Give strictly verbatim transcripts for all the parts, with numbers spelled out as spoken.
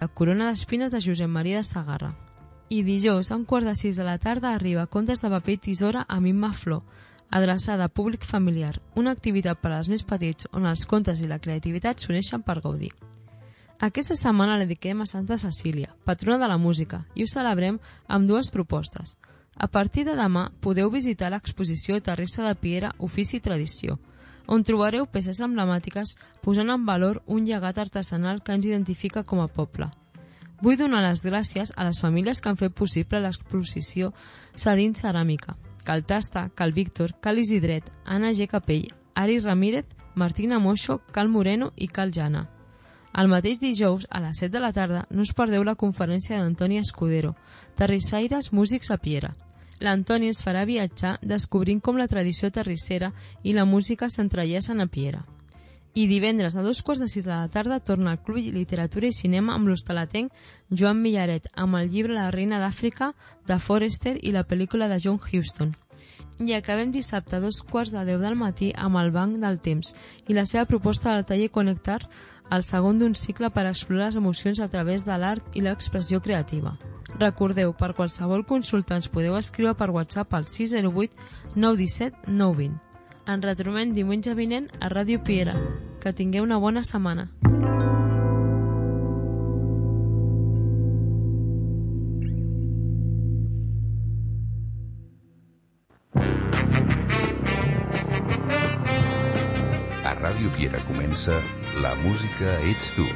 La corona d'espines de Josep Maria de Sagarra. I dijous, a un quart de sis de la tarda, arriba Contes de paper i tisora amb Imma Flor, adreçada a públic familiar, una activitat per als més petits on els contes i la creativitat s'uneixen per gaudir. Aquesta setmana la dediquem a Santa Cecília, patrona de la música, i ho celebrem amb dues propostes. A partir de demà podeu visitar l'exposició Terrissa de Piera, Ofici i Tradició, on trobareu peces emblemàtiques posant en valor un llegat artesanal que ens identifica com a poble. Vull donar les gràcies a les famílies que han fet possible l'exposició cedint ceràmica, Cal Tasta, Cal Víctor, Cal Isidret, Anna G. Capell, Ari Ramírez, Martina Moixo, Cal Moreno i Cal Jana. El mateix dijous, a les set de la tarda, no us perdeu la conferència d'Antoni Escudero, Terrissaires Músics a Piera. L'Antoni es farà viatjar descobrint com la tradició terrissera i la música s'entrellacen a Piera. I divendres a dos quarts de sis de la tarda torna al Club Literatura i Cinema amb l'hostalatenc Joan Millaret amb el llibre La reina d'Àfrica de Forester i la pel·lícula de John Huston. I acabem dissabte a dos quarts de deu del matí amb el Banc del Temps i la seva proposta del taller Connectar, el segon d'un cicle per explorar les emocions a través de l'art i l'expressió creativa. Recordeu, per qualsevol consulta ens podeu escriure per WhatsApp al sis zero vuit nou un set nou dos zero. Ens retrobem diumenge vinent a Ràdio Piera. Que tingueu una bona setmana. A Ràdio Piera comença La música ets tu.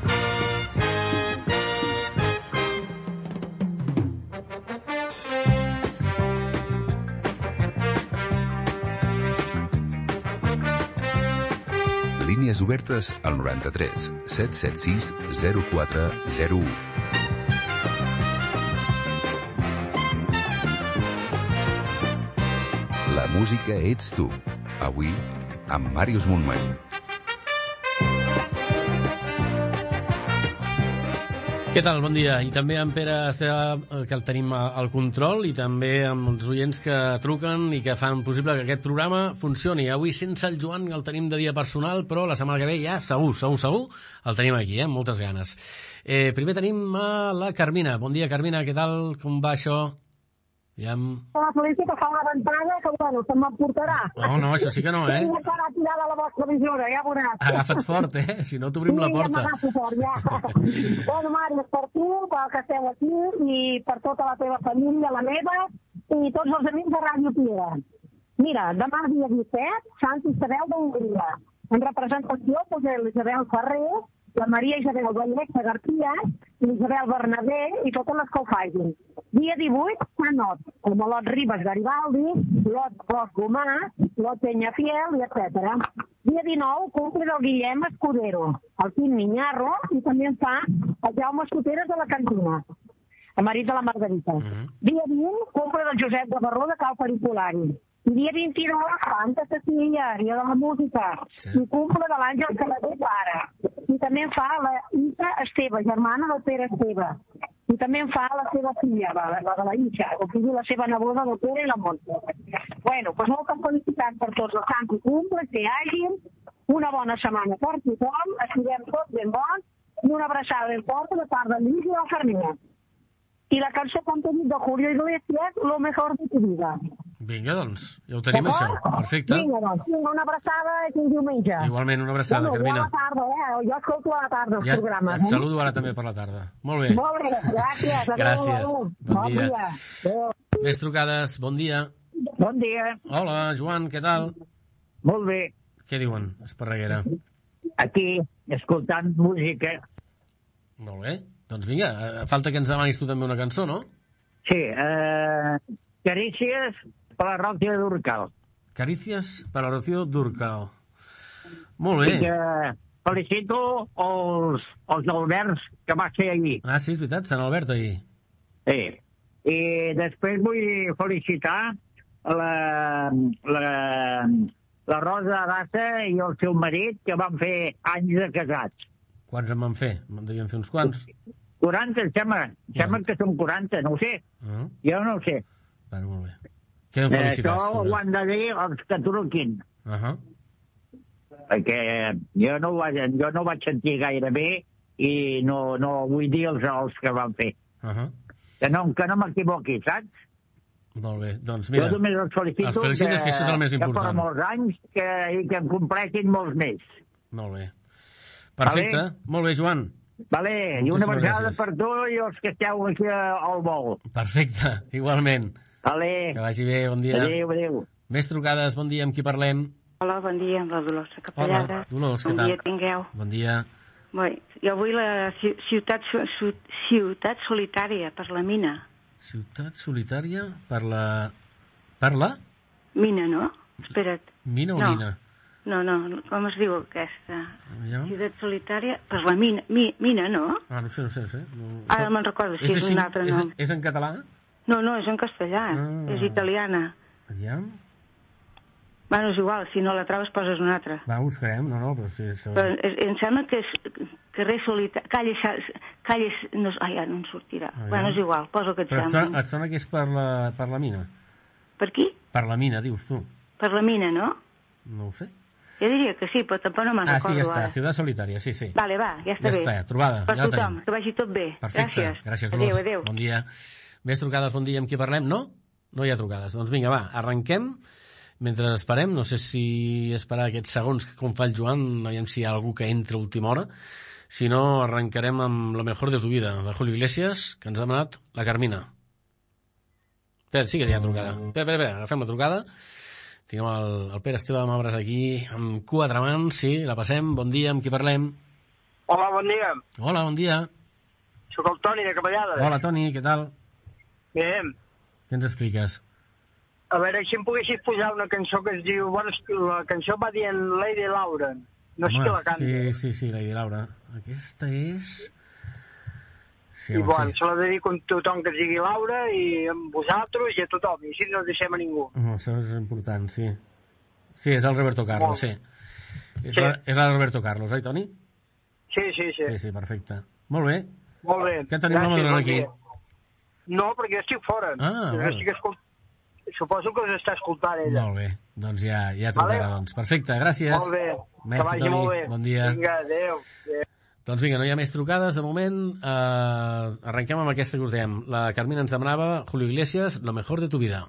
Línies obertes al noranta-tres set set sis zero quatre zero u. La música ets tu. Avui, amb Màrius Montmany. Què tal? Bon dia. I també amb Pere Esteve, que el tenim al control, i també amb els oients que truquen i que fan possible que aquest programa funcioni. Avui sense el Joan el tenim de dia personal, però la setmana que ve ja segur, segur, segur el tenim aquí, eh? amb moltes ganes. Eh, primer tenim a la Carmina. Bon dia, Carmina, què tal? Com va això? Aviam... La Felicia que fa una ventada que, bueno, se'n m'emportarà. No, no, això sí que no, eh? Tinc encara tirada a la vostra visora, ja veuràs. Agafa't fort, eh? Si no t'obrim la porta. Sí, ja m'agafo fort, ja. Bueno, Mari, és per tu, pel que esteu aquí, i per tota la teva família, la meva, i tots els amics de Ràdio Piera. Mira, demà dia disset, Sant Isabel d'Hongria. En representació, doncs, l'Isabel Ferrer, la Maria Isabel Vallexa García, l'Isabel Bernabé i totes les que ho facin. Dia divuit, Sant Ot, com a Lot Ribas Garibaldi, Lot Ros Gomà, Lot Peñafiel, i etcètera. Dia dinou, cumple del Guillem Escudero, el Quim Miñarro, i també en fa el Jaume Escoteres de la Cantina, el marit de la Margarita. Uh-huh. Dia vint, cumple del Josep de Barró de Cal Peripolari. I dia vint-i-dos, Santa Cecília, dia de la música, sí. I cumple de l'Àngel Calader Pare. I també en fa la Isa Esteve, germana del Pere Esteve. I també en fa la seva filla, la, la de la Isa, o sigui, la seva neboda del Pere i la Montse. Bueno, doncs moltes felicitats per tots els sants i cumples que hi hagin, una bona setmana per tothom, estiguem tots ben bons, i una abraçada ben forta de part del Lluís i del Fermina. I la cançó com t'he dit de Julio Iglesias, Lo mejor de tu vida. Vinga, doncs, ja ho tenim, això. Perfecte. Vinga, doncs, una abraçada i fins diumenge. Igualment, una abraçada, bueno, Carmina. Jo a la tarda, eh? Jo escolto a la tarda els ja, programes. Et saludo ara també per la tarda. Molt bé. Molt bé, gràcies. Adéu, gràcies. Adéu. Bon, bon dia. dia. Adéu. Més trucades, bon dia. Bon dia. Hola, Joan, què tal? Molt bé. Què diuen, Esparreguera? Aquí, escoltant música. Molt bé. Doncs vinga, falta que ens demanis tu també una cançó, no? Sí, eh, Carícies per la Rocío Durcal. Carícies per la Rocío Durcal. Molt bé. I que felicito els, els Alberts que va ser ahir. Ah, sí, és veritat, Sant Albert ahir. Sí. I després vull felicitar la, la, la Rosa Dassa i el seu marit, que van fer anys de casats. Quants en van fer? En devien fer uns quants? quaranta, em sembla. Em sembla que són quaranta, no ho sé. Uh-huh. Jo no ho sé. Bueno, molt bé. Queden felicitats. Això ho han de dir els que truquin. Uh-huh. Perquè jo no, vaig, jo no vaig sentir gaire bé i no, no vull dir els, els que van fer. Uh -huh. Que no, que no m'equivoqui, saps? Molt bé, doncs mira... Jo només els felicito, els felicites, que això és el més important. Que per molts anys que, i que en compleixin molts més. Molt bé. Perfecte. Vale. Molt bé, Joan. Vale, i una abraçada per tu i els que esteu aquí al vol. Perfecte, igualment. Vale. Que vagi bé, bon dia. Adéu, adéu. Més trucades, bon dia, amb qui parlem? Hola, bon dia, amb la Dolors Capellada. Hola, Dolors, què bon tal? Bon dia, tingueu. Bon dia. Bé, jo vull la ciutat, ciutat solitària per la mina. Ciutat solitària per la... Per la? Mina, no? Espera't. Mina o no. mina? No, no, com es diu aquesta? Ja? Ciutat solitària per la mina. Mi, mina, no? Ah, no sé, no sé, no sé. No... Ara me'n recordo si és, és un altre nom. És, és en català? No, no, és en castellà. Ah. És italiana. Aviam. Bueno, és igual, si no la trobes poses una altra. Va, buscarem, no, no, però sí... sí. Però és, em sembla que és carrer solitari... Calle... Calle no, ai, ja no em sortirà. Ah, bueno, és igual, posa el que et però sembla. Però et sona que és per la, per la mina? Per qui? Per la mina, dius tu. Per la mina, no? No ho sé. Jo diria que sí, però tampoc no me'n ah, recordo sí, ja està, ara. Ciutat Solitària, sí, sí. Vale, va, ja està ja bé. Ja està, trobada, per ja la tothom, tenim. que vagi tot bé. Perfecte, gràcies. Gràcies, adéu, Dolors. adéu. Bon dia. Més trucades, bon dia, amb qui parlem? No? No hi ha trucades. Doncs vinga, va, arrenquem. Mentre esperem, no sé si esperar aquests segons com fa el Joan, aviam si hi ha algú que entra a última hora. Si no, arrencarem amb La mejor de tu vida, de Julio Iglesias, que ens ha demanat la Carmina. Espera, sí que hi ha trucada. Espera, espera, espera, agafem la trucada. Tinguem el, el Pere Esteve Mabres aquí, amb quatre mans, sí, la passem. Bon dia, amb qui parlem? Hola, bon dia. Hola, bon dia. Soc el Toni, de Capellades. Hola, Toni, què tal? Bé. Què ens expliques? A veure, si em poguessis posar una cançó que es diu... Bueno, la cançó va dient Lady Laura. No sé qui la canta. Sí, sí, sí, Lady Laura. Aquesta és... Sí, I home, bueno, sí. se la dedico a tothom que es digui Laura i a vosaltres i a tothom. I així no deixem a ningú. Oh, això és important, sí. Sí, és el Roberto Carlos, sí. És, sí. La, és la Roberto Carlos, oi, Toni? Sí, sí, sí. Sí, sí, perfecte. Molt bé. Molt bé. Què tenim la Madrona aquí? No, perquè jo estic fora. Ah, jo estic escolt... Suposo que us està escoltant ella. Molt bé, doncs ja, ja trucarà, vale. Doncs. Perfecte, gràcies. Molt bé, Merci, que vagi Toni. molt bé. Bon dia. Vinga, adéu. adéu. Doncs vinga, no hi ha més trucades, de moment. Eh, arrenquem amb aquesta que us dèiem. La Carmina ens demanava, Julio Iglesias, Lo mejor de tu vida.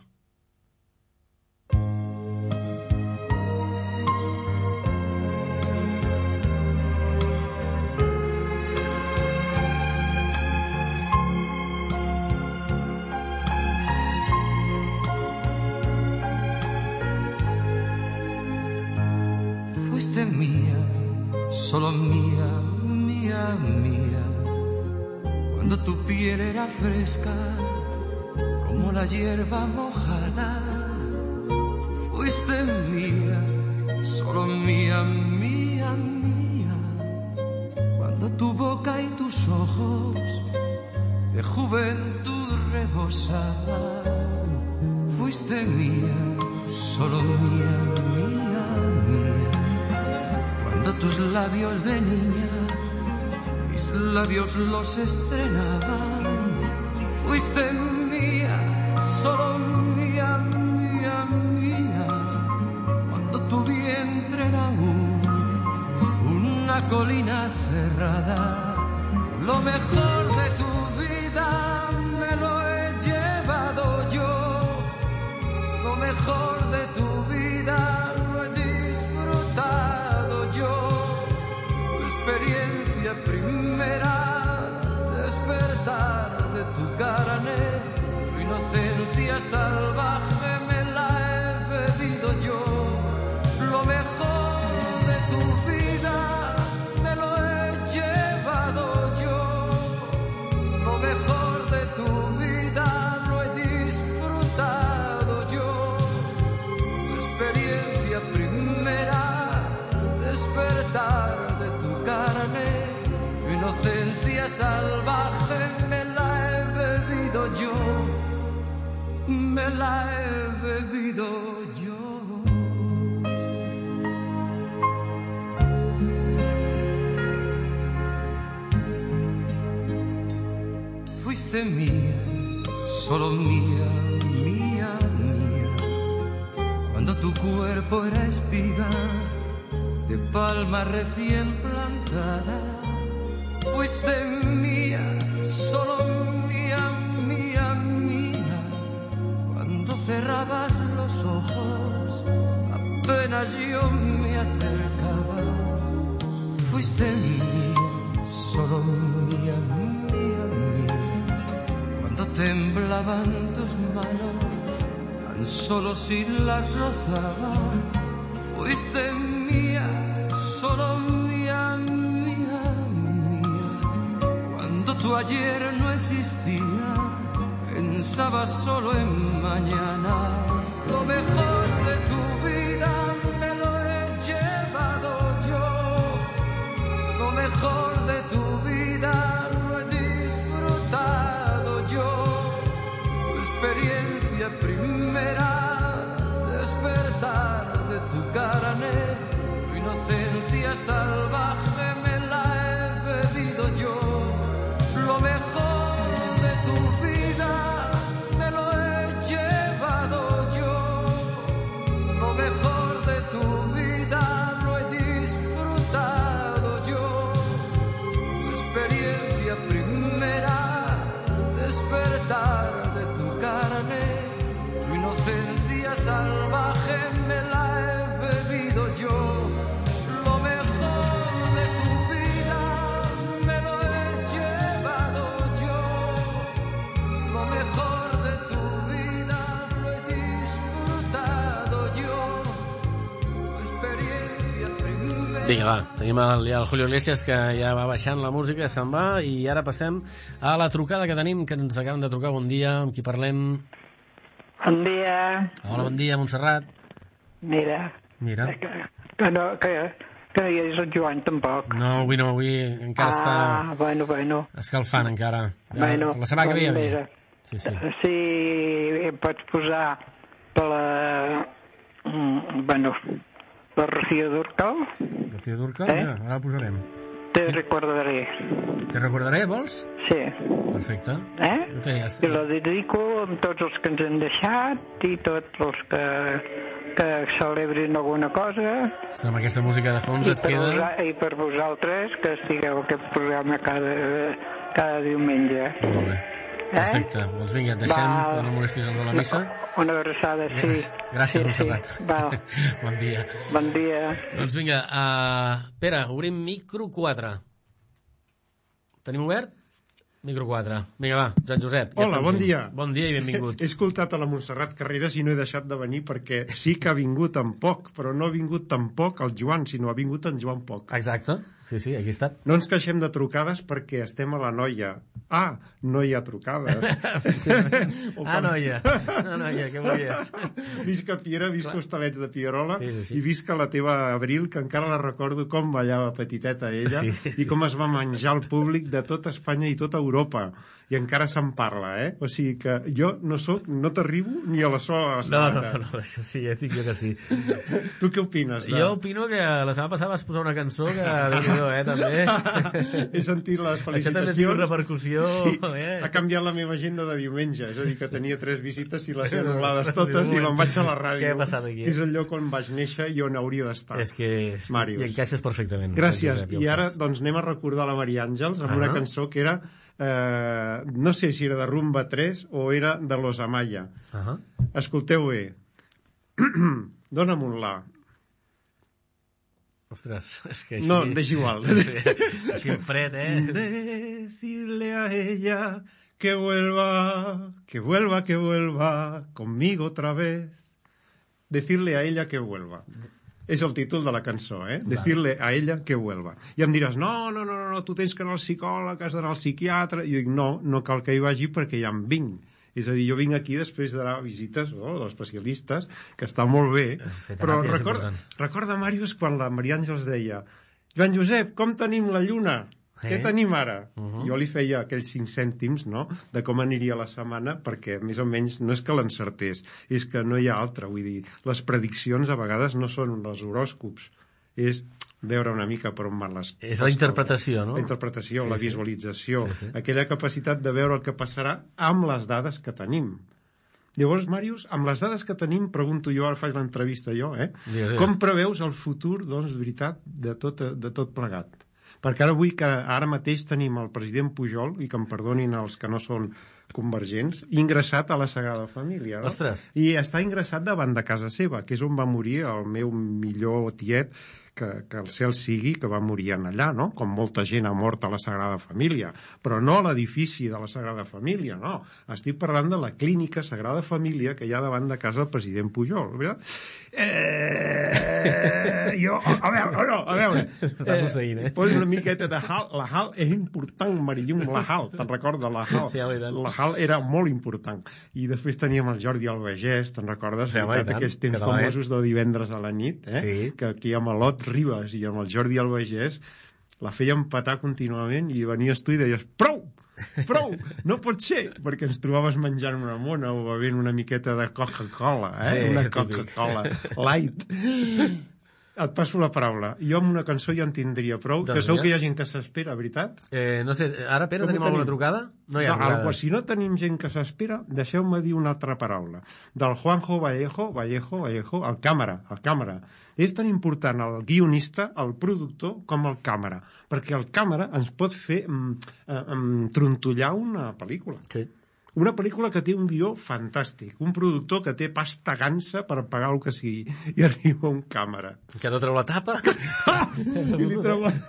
Fuiste mía, solo mía, mía, mía, cuando tu piel era fresca como la hierba mojada. Fuiste mía, solo mía, mía, mía, cuando tu boca y tus ojos de juventud rebosaban. Fuiste mía, solo mía, mía, mía, cuando tus labios de niña mis labios los estrenaban. Fuiste mía, solo mía, mía, mía, cuando tu vientre era aún una colina cerrada. Lo mejor de tu vida me lo he llevado yo, lo mejor de tu vida lo he disfrutado yo. Tu experiencia primera, despertar de tu carne, tu inocencia salvaje me la he bebido yo. Lo mejor de tu vida me lo he llevado yo, lo mejor de tu vida lo he disfrutado yo. Tu experiencia primera, despertar de tu carne, tu inocencia salvaje me la he bebido yo, me la he bebido yo. Fuiste mía, solo mía, mía, mía, cuando tu cuerpo era espiga de palma recién plantada. fuiste mía, solo mía, mía, mía. Cuando cerrabas los ojos, apenas yo me acercaba. Fuiste mía, solo mía, mía, mía. Cuando temblaban tus manos, tan solo si las rozaba. Fuiste mía, solo mía, mía, mía. Cuando tu ayer no existía, pensaba solo en mañana. Lo mejor de tu vida me lo he llevado yo. Lo mejor de tu vida lo he disfrutado yo. Tu experiencia primera, despertar de tu carne, tu inocencia salvaje me la he bebido yo. Lo mejor de tu vida me lo he llevado yo. Lo mejor de tu vida lo he disfrutado yo. Tu experiencia primera, despertar de tu carne, tu inocencia salvaje me la he bebido yo. Lo mejor de tu vida me lo he llevado yo. Lo mejor de tu vida lo he disfrutado yo. Tu experiencia primera. Vinga, va, tenim el, el Julio Iglesias, que ja va baixant la música, se'n va, i ara passem a la trucada que tenim, que ens acaben de trucar. Bon dia, amb qui parlem? Bon dia. Hola, bon dia, Montserrat. Mira, Mira. que, que, no, que, que no hi és el Joan tampoc. No, avui no, avui encara ah, està bueno, bueno. escalfant encara. Bueno, la setmana que ve ja ve. mira, Sí, sí. Si em pots posar per la... mm, bueno, la Rocío Durcal, Rocío Durcal, Eh? mira, ara la posarem. te recordaré. Te recordaré, vols? Sí. Perfecte. Eh? Ho tenies. I la dedico amb tots els que ens han deixat i tots els que, que celebrin alguna cosa. Sí, amb aquesta música de fons I et per, queda... vosa, I per vosaltres, que estigueu aquest programa cada, cada diumenge. Molt bé. Perfecte. Eh? Doncs vinga, et deixem, Va. que no molestis els de la missa. Una abraçada, sí. Gràcies, sí, Montserrat. Sí. Va. Bon dia. Bon dia. Doncs vinga, uh, Pere, obrim micro quatre. Tenim obert? Micro quatre. Vinga, va, Joan Josep. Ja Hola, bon fent. dia. Bon dia i benvinguts. He escoltat a la Montserrat Carreras i no he deixat de venir perquè sí que ha vingut en poc, però no ha vingut tampoc el Joan, sinó ha vingut en Joan poc. Exacte, sí, sí, aquí està. No ens queixem de trucades perquè estem a la Noia. Ah, no hi ha trucades. Ah, noia. Ah, noia, què volies? Visca Piera, visca Hostalets de Pierola, sí, sí, sí. i visca la teva Abril, que encara la recordo com ballava petiteta ella, Sí. i com es va menjar el públic de tota Espanya i tota Europa. I encara se'n parla, eh? O sigui que jo no soc, no t'arribo ni a la sola No, no, sabata. no, això sí, ja dic jo que sí. Tu què opines? De... Jo opino que la setmana passada vas posar una cançó que, déu-n'hi-do, eh, també. He sentit les Això també ha felicitacions. tingut repercussió, Sí, eh? ha canviat la meva agenda de diumenge, és a dir, que tenia tres visites i les he anul·lades totes i me'n vaig a la ràdio. Què ha passat aquí? Que és el lloc on vaig néixer i on hauria d'estar. És que és... Màrius. I encaixes perfectament. Gràcies. Josep, ja ho I ara fas. doncs anem a recordar la Maria Àngels amb Ah. una cançó que era, eh, no sé si era de Rumba tres o era de Los Amaya. Ah. Escolteu bé. Dóna'm un la. Ostres, és que així... No, deixa igual. Sí, així en fred, eh? Decirle a ella que vuelva, que vuelva, que vuelva conmigo otra vez. Decirle a ella que vuelva. És el títol de la cançó, eh? Decirle a ella que vuelva. I em diràs, no, no, no, no, tu tens que anar al psicòleg, has d'anar al psiquiatre. I jo dic, no, no cal que hi vagi perquè ja em vinc. És a dir, jo vinc aquí després d'anar a visites no, dels especialistes, que està molt bé, però recorda, recorda, Màrius, quan la Maria Àngels deia Joan Josep, com tenim la lluna? Eh? Què tenim ara? Uh -huh. Jo li feia aquells cinc cèntims, no?, de com aniria la setmana, perquè més o menys no és que l'encertés, és que no hi ha altra. Vull dir, les prediccions a vegades no són els horòscops, és veure una mica per on van les... És la interpretació, no? La interpretació, sí, la sí. visualització, sí, sí. aquella capacitat de veure el que passarà amb les dades que tenim. Llavors, Màrius, amb les dades que tenim, pregunto jo, ara faig l'entrevista jo, eh? Digues, digues. Com preveus el futur, doncs, de veritat, de tot, de tot plegat? Perquè ara vull que ara mateix tenim el president Pujol, i que em perdonin els que no són convergents, ingressat a la Sagrada Família. No? Ostres. I està ingressat davant de casa seva, que és on va morir el meu millor tiet, que, que el cel sigui, que va morir allà, no? Com molta gent ha mort a la Sagrada Família. Però no a l'edifici de la Sagrada Família, no. Estic parlant de la clínica Sagrada Família que hi ha davant de casa del president Pujol, veritat? Eh, jo, a veure, a veure. Estàs posseint, eh? Posa una miqueta de hal. La hal és important, Marilum, la hal. Te'n recordes, la hal? Sí, la hal era molt important. I després teníem el Jordi Albagés, te'n recordes? Sí, home, aquests temps famosos de divendres a la nit, eh? Sí. Que aquí amb l'Ot Ribas i amb el Jordi Albagés la feia empatar contínuament i venies tu i deies prou, prou, no pot ser, perquè ens trobaves menjant una mona o bevent una miqueta de Coca-Cola, eh? Sí, una Coca-Cola light. Et passo la paraula. Jo amb una cançó ja en tindria prou, doncs que segur que hi ha gent que s'espera, veritat? Eh, no sé, ara, Pere, tenim alguna trucada? No hi ha no, trucada. Si no tenim gent que s'espera, deixeu-me dir una altra paraula. Del Juanjo Vallejo, Vallejo, Vallejo, el càmera, el càmera. És tan important el guionista, el productor, com el càmera, perquè el càmera ens pot fer mm, mm, trontollar una pel·lícula. Sí. Una pel·lícula que té un guió fantàstic, un productor que té pasta gansa per pagar el que sigui, i arriba un càmera. Que no treu la tapa? I li treu la...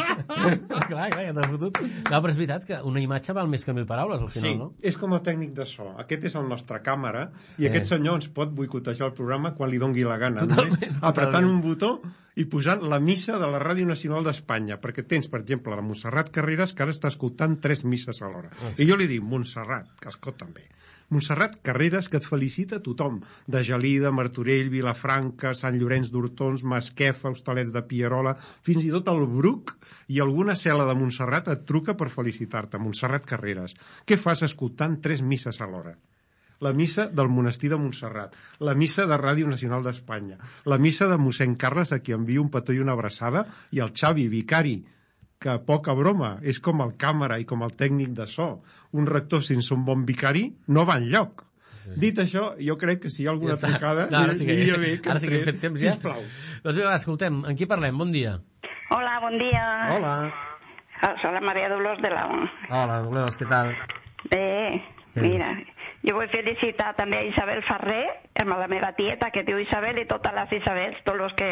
clar, clar, que t'ha fotut. No, però és veritat que una imatge val més que mil paraules, al final, sí, no? És com el tècnic de so. Aquest és el nostre càmera, i sí. Aquest senyor ens pot boicotejar el programa quan li dongui la gana. Totalment, totalment. Apretant un botó i posant la missa de la Ràdio Nacional d'Espanya, perquè tens, per exemple, la Montserrat Carreras, que ara està escoltant tres misses alhora. Ah, sí. I jo li dic, Montserrat, que escolta també. Montserrat Carreras, que et felicita tothom, de Gelida, Martorell, Vilafranca, Sant Llorenç d'Hortons, Masquefa, Hostalets de Pierola, fins i tot el Bruc i alguna cel·la de Montserrat et truca per felicitar-te, Montserrat Carreras. Què fas escoltant tres misses alhora? La missa del monestir de Montserrat, la missa de Ràdio Nacional d'Espanya, la missa de mossèn Carles, a qui envio un petó i una abraçada, i el Xavi, vicari, que poca broma, és com el càmera i com el tècnic de so. Un rector sense un bon vicari no va enlloc. Sí. Dit això, jo crec que si hi ha alguna ja trucada, no, ara sí que, bé que ara sí que hem fet temps ja. Sisplau. Doncs bé, escoltem, en qui parlem? Bon dia. Hola, bon dia. Hola. Soc la Maria Dolors de la... Hola, Dolors, què tal? Bé, mira, jo vull felicitar també a Isabel Ferrer, amb la meva tieta que diu Isabel, i totes les Isabels, tots els que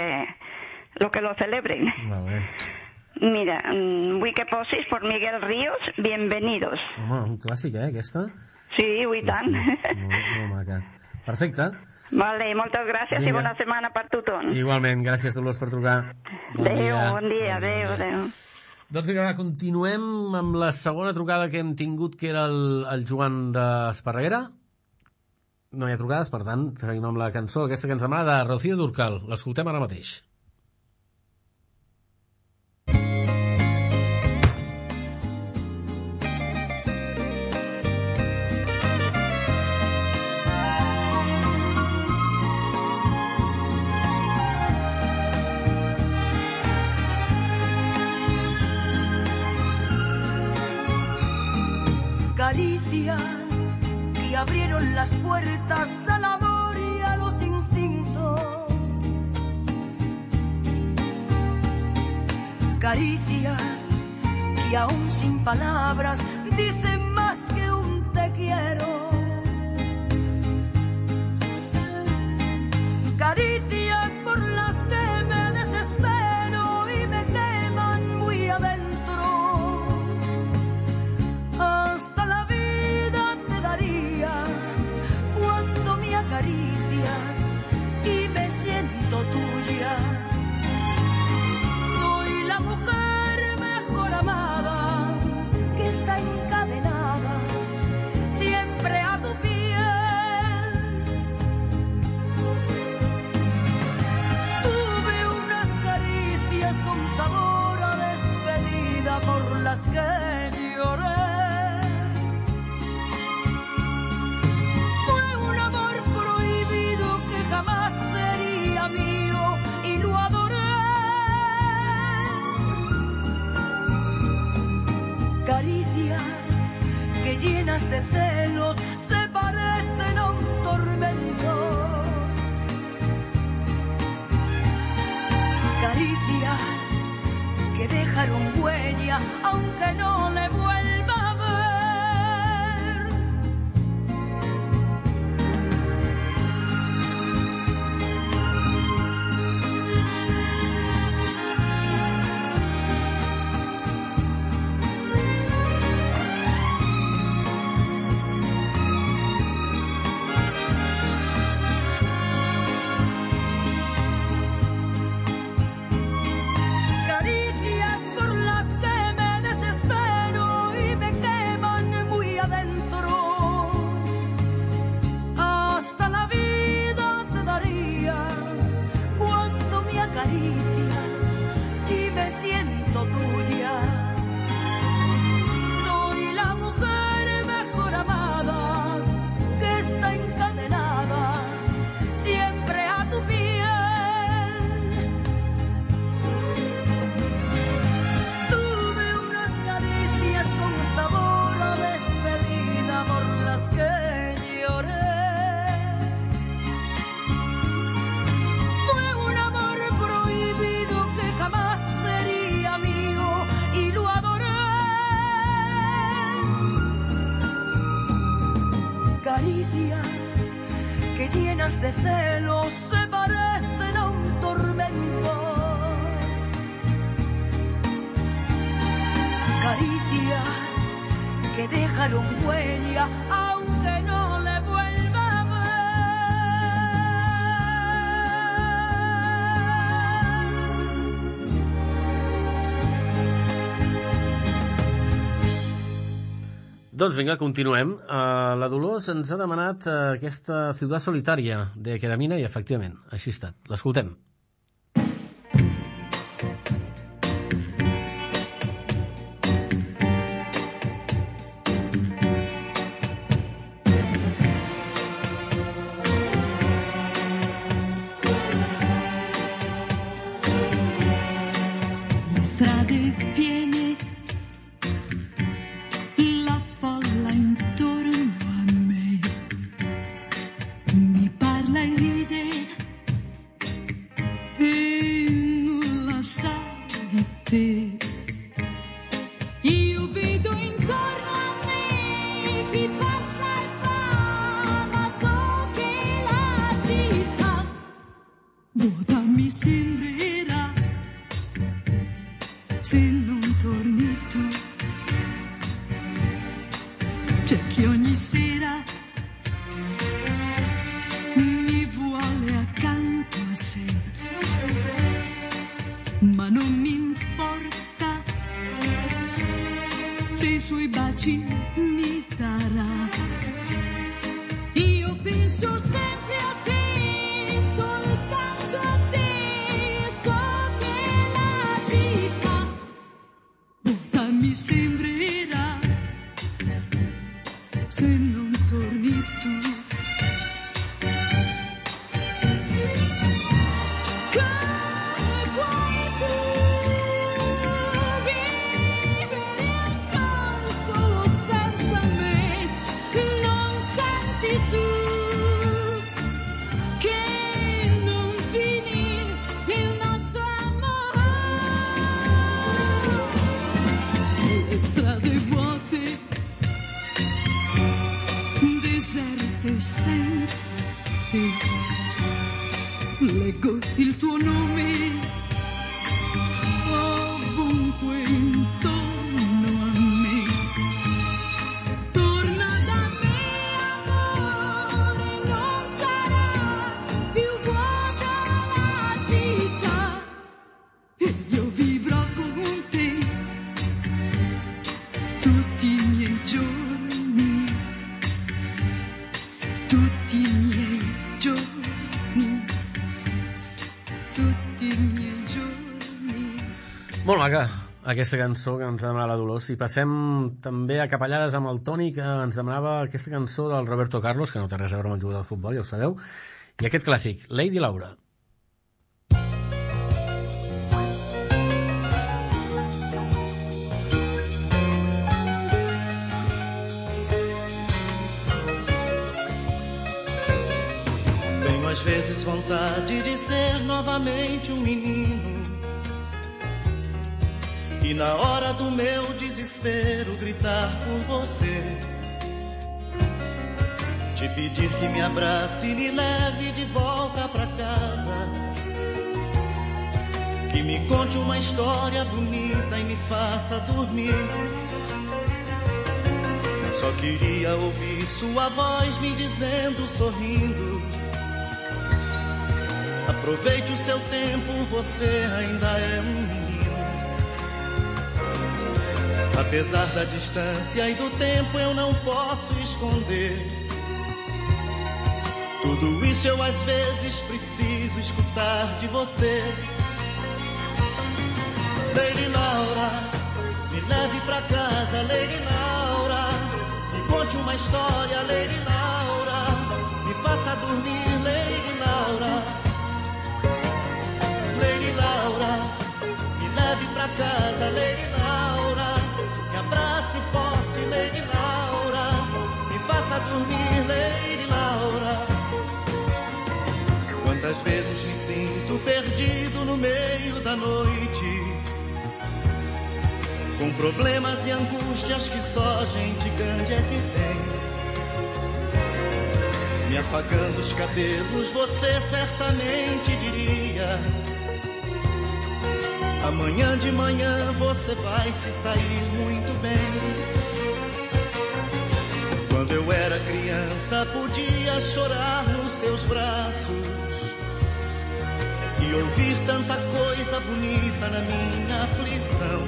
lo que lo celebren. Vale. Mira, vull que posis por Miguel Ríos, Bienvenidos. Home, un clàssic, eh, aquesta? Sí, i tant. Sí, sí. Molt, molt maca. Perfecte. Vale, moltes gràcies. Vinga. I bona setmana per tothom. Igualment, gràcies, Dolors, per trucar. Bon adéu, dia. bon dia, adéu, adéu. Doncs vinga, va, continuem amb la segona trucada que hem tingut, que era el, el Joan d'Esparreguera. No hi ha trucades, per tant, seguim amb la cançó aquesta que ens demana de Rocío Dúrcal. L'escoltem ara mateix. Caricias que abrieron las puertas al amor y a los instintos. Caricias que aún sin palabras dicen más que un te quiero. Caricias por las que me desespero y me queman muy adentro. Hasta la vida te daría cuando me acaricias y me siento tuya. Soy la mujer mejor amada que está encadenada siempre a tu piel. Tuve unas caricias con sabor a despedida por las que lloré. Jamás sería mío y lo adoré. Caricias que llenas de celos se parecen a un tormento. Caricias que dejan dejaron huella, aunque no le vuelva a ver. De celos se parecen a un tormento, caricias que dejaron huella, aunque no le vuelva a Doncs vinga, continuem. Uh, la Dolors ens ha demanat uh, aquesta Ciutat Solitària de Keramina i efectivament, així ha estat. L'escoltem. Le strade piene, io vedo intorno a me chi passa e va, ma so che la città vuota mi sembrerà se non torni tu. C'è chi ogni sera mi vuole accanto a sé, ma non mi importa se i suoi baci mi darà. Io penso sempre a te, soltanto a te, so che la città vuota mi sembrerà se non torni tu. Leggo il tuo nome ovunque intorno a me. Torna da me, amore, non sarà più vuota la città e io vivrò con te tutti i miei giorni, tutti i miei giorni. Molt maca, aquesta cançó que ens demanava la Dolors. I passem també a capellades amb el Toni, que ens demanava aquesta cançó del Roberto Carlos, que no té res a veure amb el jugador de futbol, ja ho sabeu, i aquest clàssic, Lady Laura. Tenho às vezes vontade de ser novamente um menino E na hora do meu desespero gritar por você, te pedir que me abrace e me leve de volta pra casa, que me conte uma história bonita e me faça dormir. Só queria ouvir sua voz me dizendo, sorrindo: aproveite o seu tempo, você ainda é um menino. Apesar da distância e do tempo, eu não posso esconder. Tudo isso eu às vezes preciso escutar de você. Lady Laura, me leve pra casa, Lady Laura. Me conte uma história, Lady Laura. Me faça dormir, Lady Laura. Lady Laura, me leve pra casa, Lady Laura. Me abrace forte, Lady Laura. Me faça dormir, Lady Laura. Quantas vezes me sinto perdido no meio da noite, com problemas e angústias que só gente grande é que tem. Me afagando os cabelos, você certamente diria: amanhã de manhã você vai se sair muito bem. Quando eu era criança podia chorar nos seus braços e ouvir tanta coisa bonita na minha aflição.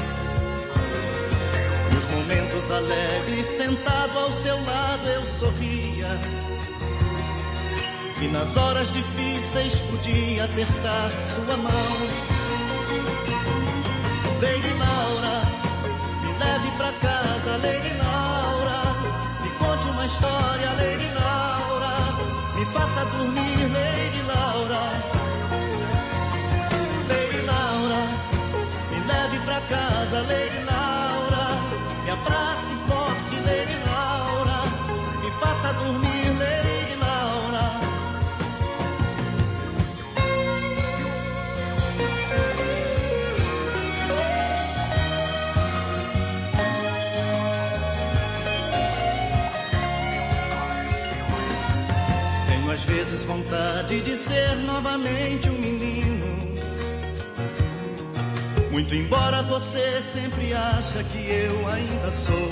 Nos momentos alegres, sentado ao seu lado, eu sorria, e nas horas difíceis podia apertar sua mão. Lady Laura, me leve pra casa, Lady Laura. Me conte uma história, Lady Laura. Me faça dormir, Lady Laura. Lady Laura, me leve pra casa, Lady Laura. Me abrace forte, Lady Laura. Me faça dormir, Lady Laura. Tenho às vezes vontade de ser novamente um menino, muito embora você sempre acha que eu ainda sou.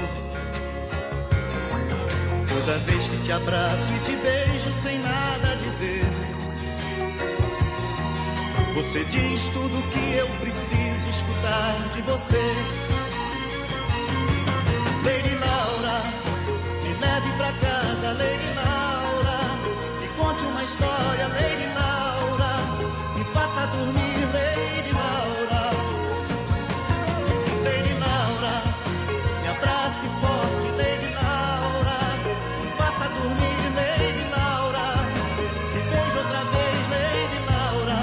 Toda vez que te abraço e te beijo sem nada dizer, você diz tudo que eu preciso escutar de você. Lady Laura, me leve pra casa, Lady Laura. Me conte uma história, Lady Laura. Me faça dormir, Lady Laura. Lady Laura, me abrace forte, Lady Laura. Me faça dormir, Lady Laura. Me beije outra vez, Lady Laura.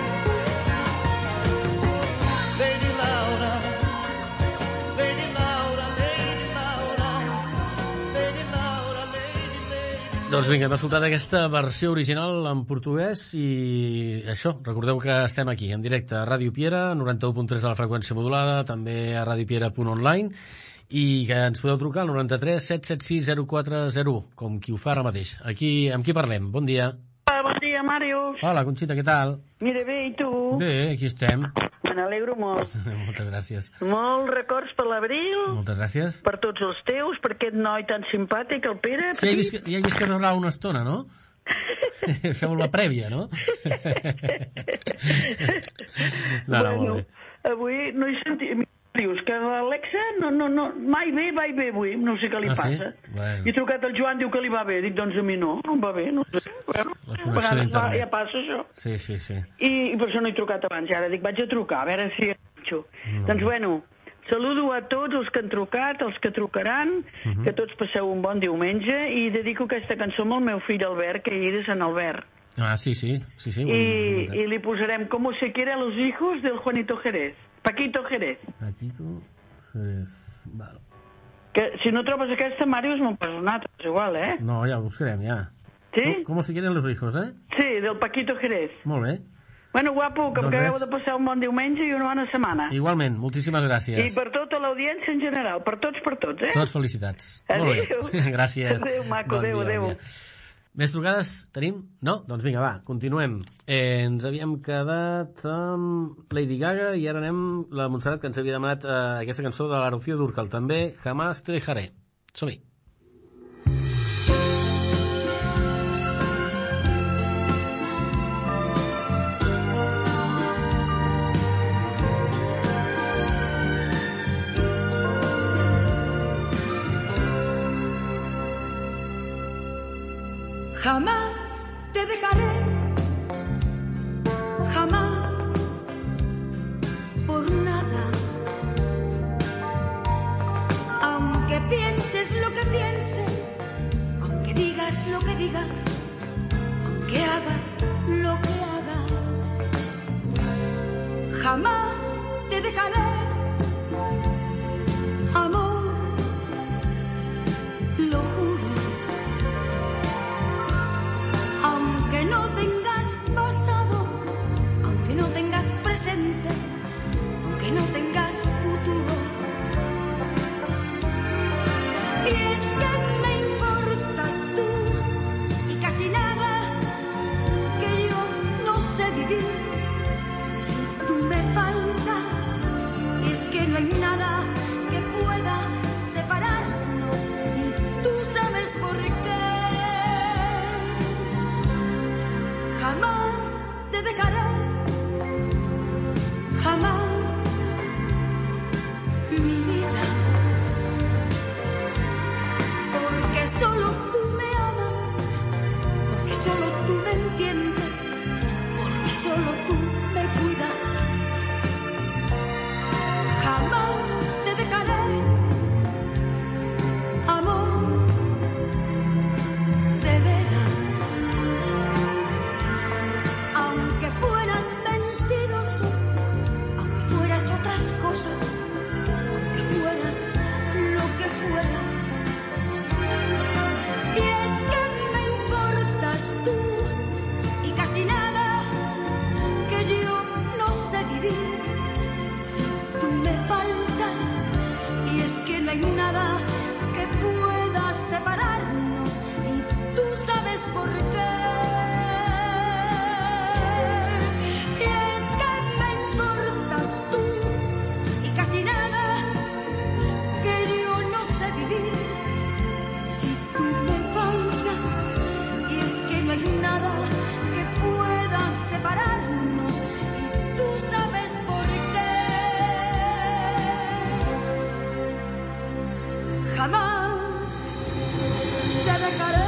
Lady Laura, Lady Laura, Lady Laura. Lady Laura, Lady, Lady. Doncs vinga, hem escoltat aquesta versió original en portuguès i això, recordeu que estem aquí en directe a Ràdio Piera, noranta-u punt tres de la freqüència modulada, també a radiopiera punt online, i que ens podeu trucar al noranta-tres set set sis zero quatre zero u, com qui ho fa ara mateix. Aquí, amb qui parlem? Bon dia. Hola, bon dia, Màrius. Hola, Conxita, què tal? Mira, bé, i tu? Bé, aquí estem. Me n'alegro molt. Moltes gràcies. Molts records per l'Abril, Moltes gràcies. per tots els teus, per aquest noi tan simpàtic, el Pere. Sí, ja he vist que, ja he vist que parlàveu una estona, no? Feu la prèvia, no? No, no, molt bé. Avui no he sentit... Dius que l'Alexa no, no, no, mai bé, mai bé avui, no sé què li Ah, sí? passa. Bueno. He trucat al Joan, diu que li va bé, dic, doncs a mi no, no em va bé, no sé. Bueno, La a connexió vegades va, d'internet. ja passa això. Sí, sí, sí. I, I per això no he trucat abans, i ara dic, vaig a trucar, a veure si... Mm. Doncs bueno, saludo a tots els que han trucat, els que trucaran, Mhm. que tots passeu un bon diumenge, i dedico aquesta cançó amb el meu fill Albert, que hi és de Sant Albert. Ah, sí, sí, sí, sí. ho I, hem notat. I li posarem Como se quiere a los hijos del Juanito Jerez. Paquito Jerez. Aquí tu... Jerez. Val. Que si no trobes aquesta, Màrius, me'n poses una altra, és igual, eh? No, ja ho buscarem, ja. Sí? Com se quieren los hijos, eh? Sí, del Paquito Jerez. Molt bé. Bueno, guapo, que Doncs acabeu res. de passar un bon diumenge i una bona setmana. Igualment, moltíssimes I gràcies. per tota l'audiència en general, per tots, per tots, eh? Tots felicitats. Adéu. Molt bé. Gràcies. Adéu, maco, Bon adéu, dia, adéu. bon dia. Més trucades tenim? No? Doncs vinga, va, continuem. Eh, ens havíem quedat amb Lady Gaga i ara anem la Montserrat, que ens havia demanat eh, aquesta cançó de la Rocío Dúrcal, també, Jamás te dejaré. Som-hi. Jamás te dejaré, jamás, por nada. Aunque pienses lo que pienses, aunque digas lo que digas, aunque hagas lo que hagas, jamás te dejaré, amor, lo juro. Aunque no tengas pasado, aunque no tengas presente, aunque no tengas futuro. Y es que me importas tú y casi nada, que yo no sé vivir si tú me faltas. Y es que no hay nada que pueda separarnos y tú sabes por qué. Jamás te dejaré, jamás, mi vida, porque solo tú me amas, porque solo tú me entiendes, porque solo tú me cuidas. Jamás te dejaré, amor, de veras. Aunque fueras mentiroso, aunque fueras otras cosas, aunque fueras lo que fueras. Y es que me importas tú y casi nada, que yo no sé vivir si tú me faltas. Y es que no hay nada que pueda separarnos y tú sabes por qué. Nada que pueda separarnos y tú sabes por qué. Jamás te dejaré.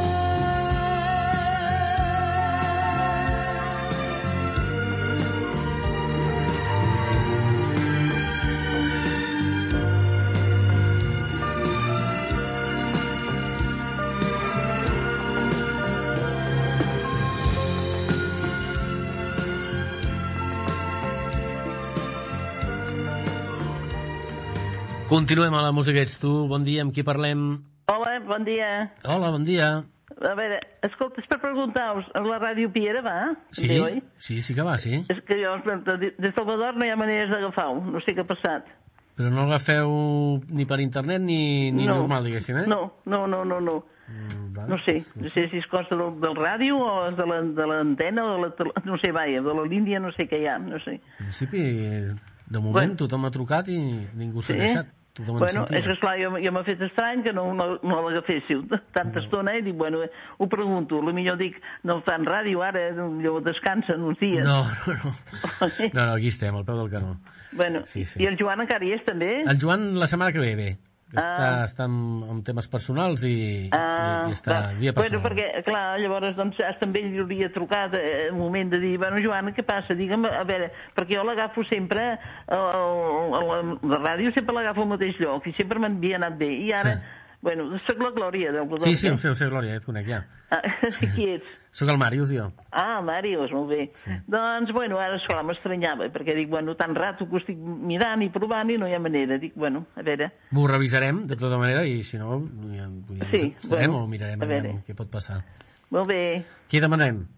Continuem a la música ets tu. Bon dia, amb qui parlem? Hola, bon dia. Hola, bon dia. A veure, escolta, és per preguntar-vos, la ràdio Piera va? Sí, Bé, oi? sí, sí que va, sí. És que jo, de Salvador no hi ha maneres d'agafar-ho, no sé què ha passat. Però no l'agafeu ni per internet ni, ni no. normal, diguéssim, eh? No, no, no, no, no. Mm, vale. No sé, no sé si es costa del, del ràdio o és de la- de l'antena o de la, tele- no sé, vaja, de la línia no sé què hi ha, no sé. En principi, de moment, Bueno. tothom ha trucat i ningú s'ha Sí? deixat. Tothom en Bueno, sentia. és que esclar, jo, jo m'ha fet estrany que no, no, no l'agaféssiu tanta estona i dic, bueno, ho pregunto, potser dic, no fan ràdio ara, millor descansen uns dies. No, no, no. No, no, aquí estem, al peu del canó. Bueno, Sí, sí. i el Joan encara hi és també? El Joan la setmana que ve, bé. Que Ah. Està, està amb, amb temes personals i, Ah, i, i està va. dia Bueno, personal. perquè, clar, llavors, doncs, també ell li hauria trucat eh, un moment de dir, bueno, Joan, què passa? Digue'm, a veure, perquè jo l'agafo sempre, a, a, la, la ràdio sempre l'agafo al mateix lloc, i sempre m'havia anat bé, i ara, Sí. bueno, soc la Glòria del Sí, sí, ho sé, ho sé, Glòria, et conec ja. Ah, qui ets? Soc el Màrius, jo. Ah, Màrius, molt bé. Sí. Doncs, bueno, ara, esclar, m'estranyava, perquè dic, bueno, tan rato que ho estic mirant i provant i no hi ha manera. Dic, bueno, a veure... M'ho revisarem, de tota manera, i si no, ja, ja Sí, ens estarem bueno, o mirarem a veure. aviam què pot passar. Molt bé. Qui demanem?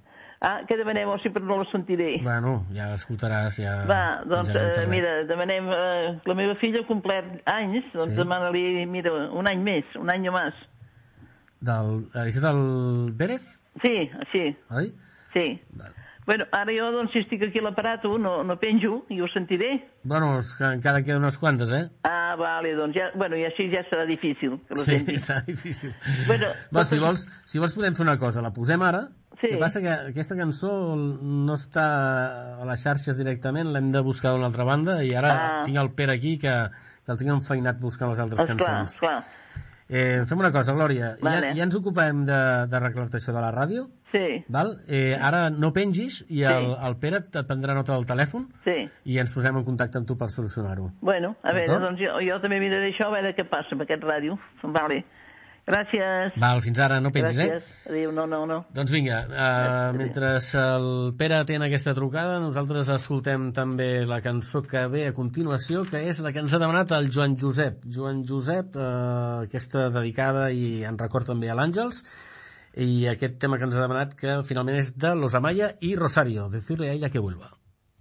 Ah, què demanem? O sempre no la sentiré. Bueno, ja l'escoltaràs. Ja... Va, doncs, ja eh, mira, demanem... Eh, la meva filla ha complert anys, doncs Sí. demana-li, mira, un any més, un any més. Del... Això del Pérez? Sí, sí. Oi? Sí. Bueno, ara jo, doncs, si estic aquí a l'aparat, no, no penjo i ho sentiré. Bueno, és que encara queden unes quantes, eh? Ah, vale, doncs ja... Bueno, i així ja serà difícil. Que lo Sí, senti. serà difícil. Bueno, Va, si vols, si vols podem fer una cosa, la posem ara. Sí. El que passa que aquesta cançó no està a les xarxes directament, l'hem de buscar d'una altra banda, i ara Ah. tinc el Pere aquí, que, que el tinc enfeinat buscant les altres Esclar, cançons. esclar. Eh, fem una cosa, Glòria, Vale. ja, ja ens ocupem de, de reclatació de la ràdio, Sí, val? Eh, ara no pengis i el, Sí. el Pere et prendrà nota del telèfon sí. i ens posem en contacte amb tu per solucionar-ho. Bueno, a veure, D'acord? doncs jo, jo també miraré això, a veure què passa amb aquest ràdio. Vale. Gràcies. Val, fins ara, no pengis, Gràcies. eh? Adéu, no, no, no. Doncs vinga, uh, mentre el Pere atén aquesta trucada, nosaltres escoltem també la cançó que ve a continuació, que és la que ens ha demanat el Joan Josep. Joan Josep, uh, aquesta dedicada i en record també a l'Àngels, i aquest tema que ens ha demanat, que finalment és de Los Amaya i Rosario, decirle a ella que vuelva.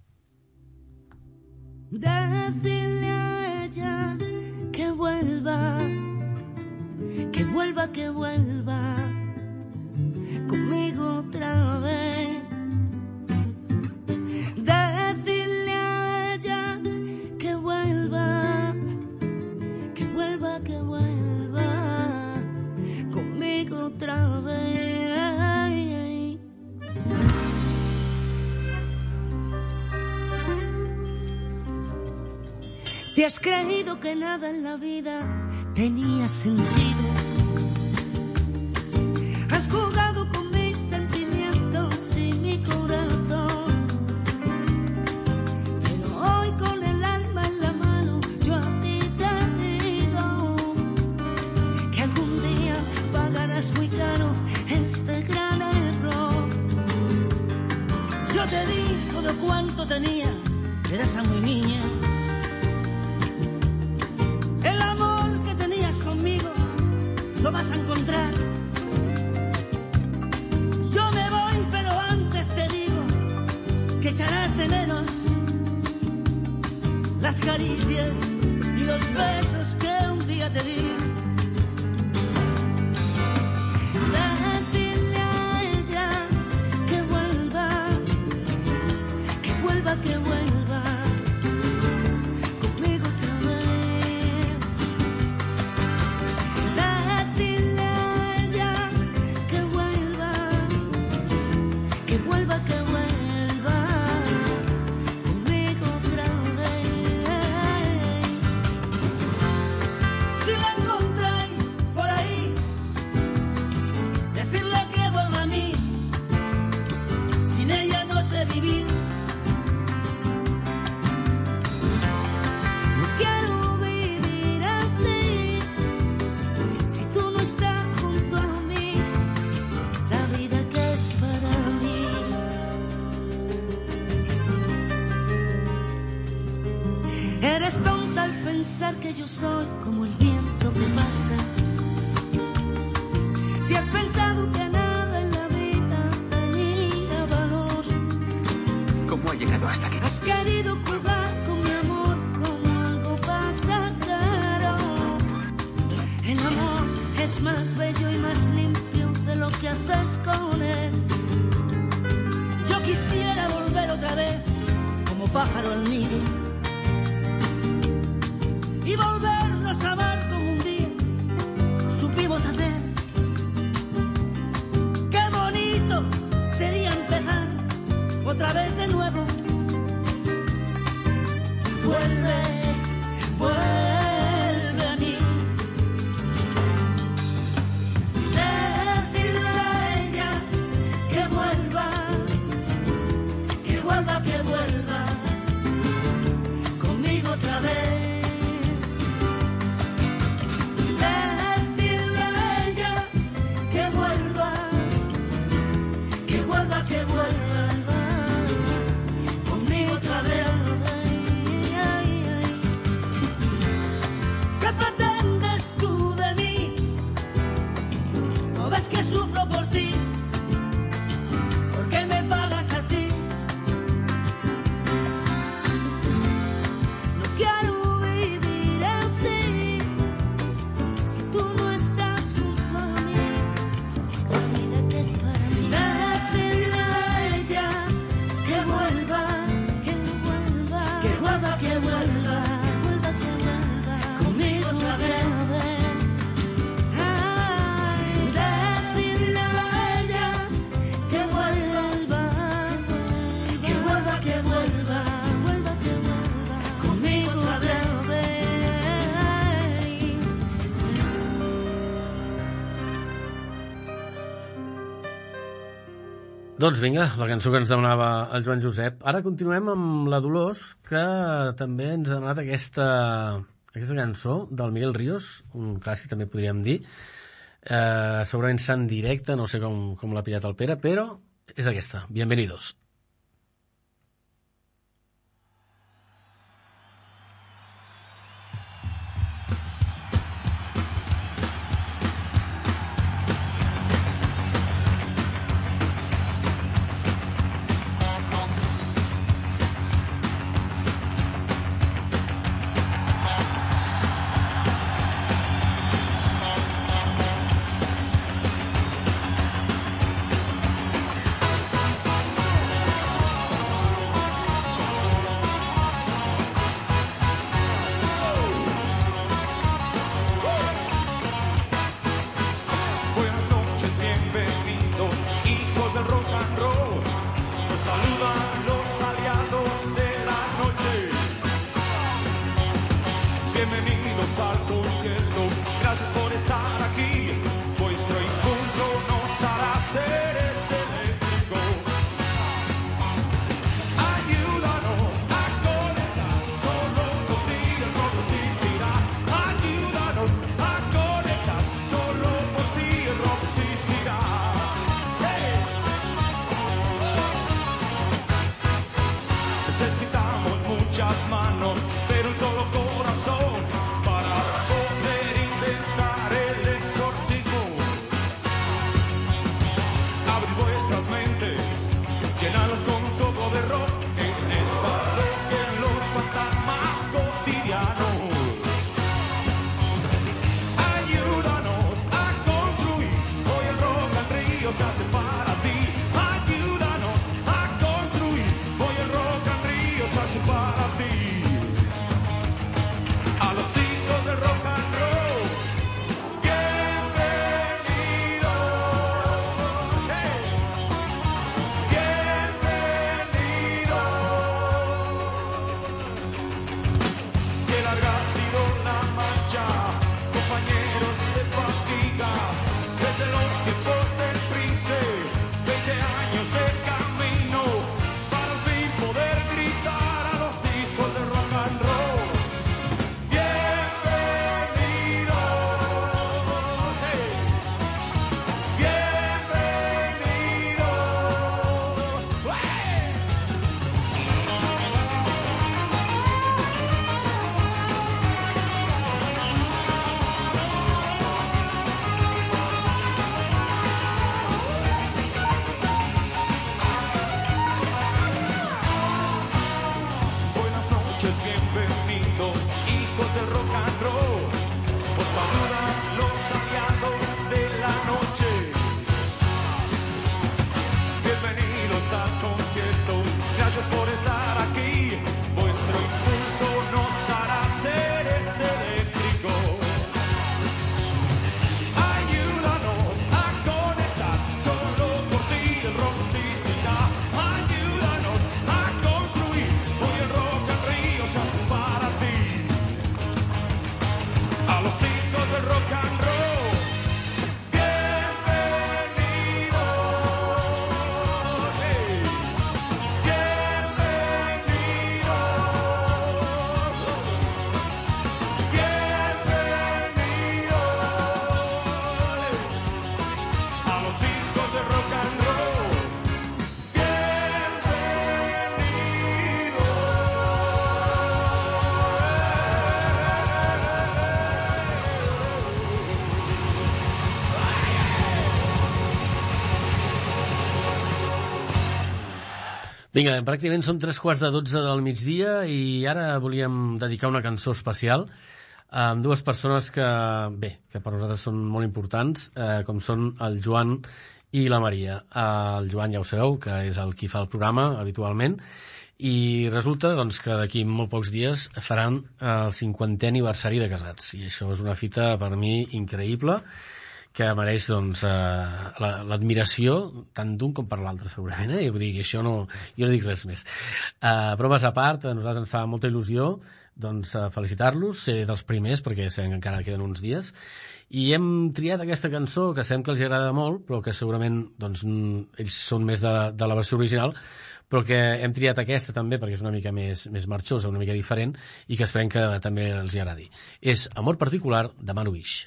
Decirle a ella que vuelva, que vuelva, que vuelva conmigo otra vez. Decirle a ella que vuelva, que vuelva, que vuelva conmigo otra vez. Te has creído que nada en la vida tenía sentido. Has jugado con mis sentimientos y mi corazón. Pero hoy con el alma en la mano yo a ti te digo que algún día pagarás muy caro este gran error. Yo te di todo cuanto tenía, eras a muy niña. El amor que tenías conmigo lo vas a encontrar. Yo me voy, pero antes te digo que echarás de menos las caricias y los besos que un día te di. Decirle a ella que vuelva, que vuelva, que vuelva conmigo otra vez. Decirle a ella que vuelva, que vuelva, que vuelva conmigo otra vez. Si la encontráis por ahí, decirle que vuelva a mí. Sin ella no sé vivir. No quiero vivir así. Si tú no estás junto a mí, la vida que es para mí. Eres tonta al pensar que yo soy como el viento que pasa. Te has pensado que nada en la vida tenía valor. ¿Cómo ha llegado hasta aquí? Has querido jugar con mi amor como algo pasajero. El amor es más bello y más limpio de lo que haces con él. Yo quisiera volver otra vez como pájaro al nido y volvernos a amar como un día supimos hacer. Qué bonito sería empezar otra vez de nuevo. Vuelve, vuelve a mí. Decirle a ella que vuelva, que vuelva, que vuelva conmigo otra vez. Decirle a ella que vuelva, que vuelva, que vuelva conmigo otra vez. ¿Qué pretendes tú de mí? ¿No ves que sufro por ti? ¿Por qué me pasa? Doncs vinga, la cançó que ens demanava el Joan Josep. Ara continuem amb la Dolors, que també ens ha donat aquesta, aquesta cançó del Miguel Ríos, un clàssic també podríem dir. Eh, segurament està en directe, no sé com, com l'ha pillat el Pere, però és aquesta. Bienvenidos. Vinga, pràcticament són tres quarts de dotze del migdia i ara volíem dedicar una cançó especial amb dues persones que, bé, que per nosaltres són molt importants, eh, com són el Joan i la Maria. El Joan ja ho sabeu, que és el qui fa el programa habitualment, i resulta doncs, que d'aquí molt pocs dies faran el cinquantè aniversari de casats, i això és una fita per mi increïble, que mereix doncs, eh, l'admiració tant d'un com per l'altre segurament, eh? Vull dir que això no, jo no dic res més. Eh, bromes a part, a nosaltres ens fa molta il·lusió doncs, felicitar-los, ser dels primers, perquè sabem que encara queden uns dies, i hem triat aquesta cançó que sabem que els agrada molt, però que segurament doncs, ells són més de, de la versió original, però que hem triat aquesta també perquè és una mica més, més marxosa, una mica diferent, i que esperem que també els agradi. És Amor particular de Manuix.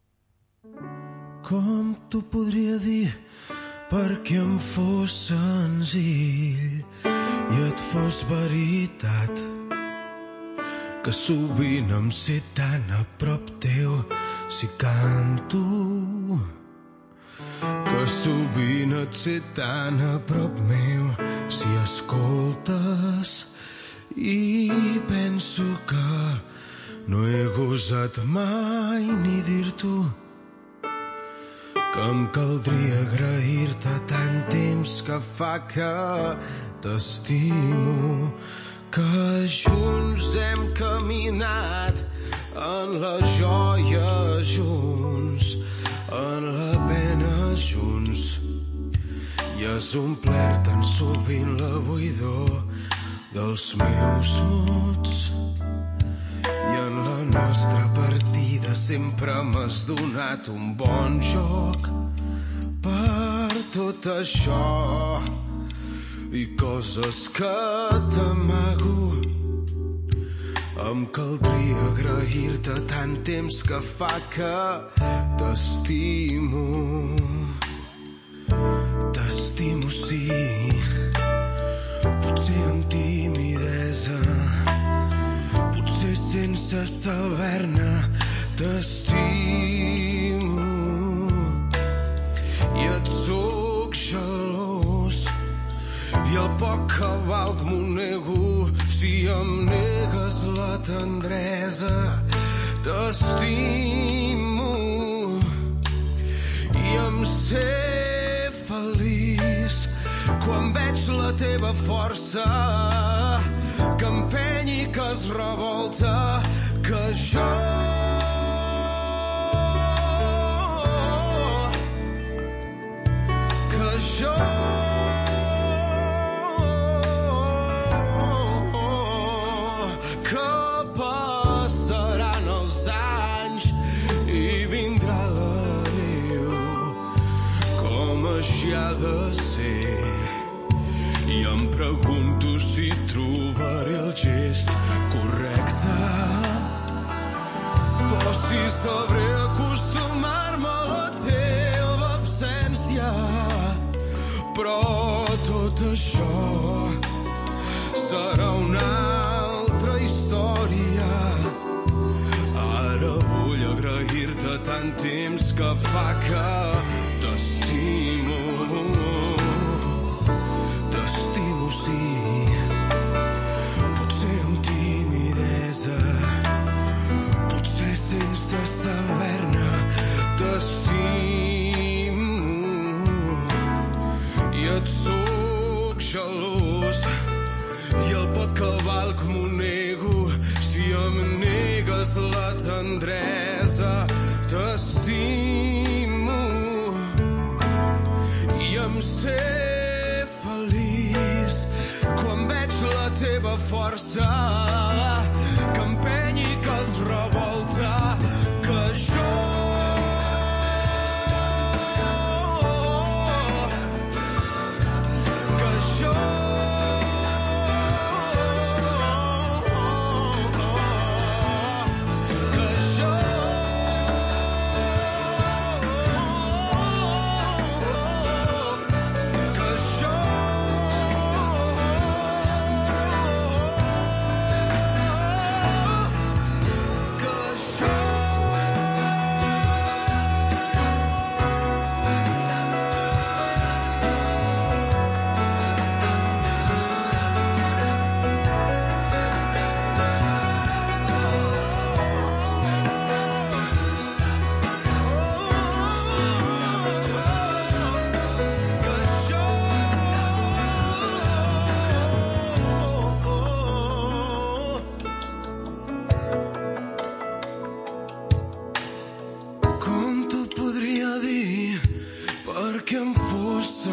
Com t'ho podria dir perquè em fos senzill i et fos veritat que sovint em sé tan a prop teu si canto, que sovint et sé tan a prop meu si escoltes, i penso que no he gosat mai ni dir-t'ho que em caldria agrair-te tant temps que fa que t'estimo, que junts hem caminat en la joia junts, en la pena junts, i has omplert tan sovint la buidor dels meus mots. I en la nostra partida sempre m'has donat un bon joc. Per tot això i coses que t'amago, em caldria agrair-te tant temps que fa que t'estimo. T'estimo, sí, potser amb timidesa, potser sense saber-ne, t'estimo. I et soc gelós, i el poc que valc m'ho nego si em negues la tendresa. T'estimo i em sé feliç quan veig la teva força que empeny i que es revolta, que jo que jo que passaran els anys i vindrà l'adéu, com així ha de ser. I em pregunto si trobaré el gest correcte o si sabré acostumar-me a la teva absència. Però tot això serà una altra història. Ara vull agrair-te tant temps que fa que t'estimo. T'estimo, sí, potser amb timidesa, potser sense saber-ne, t'estimo. I et soc gelós, i el poc que valc m'ho nego si em negues la tendresa. T'estimo i em sé feliç quan veig la teva força que empeny i que es revolta, que jo que jo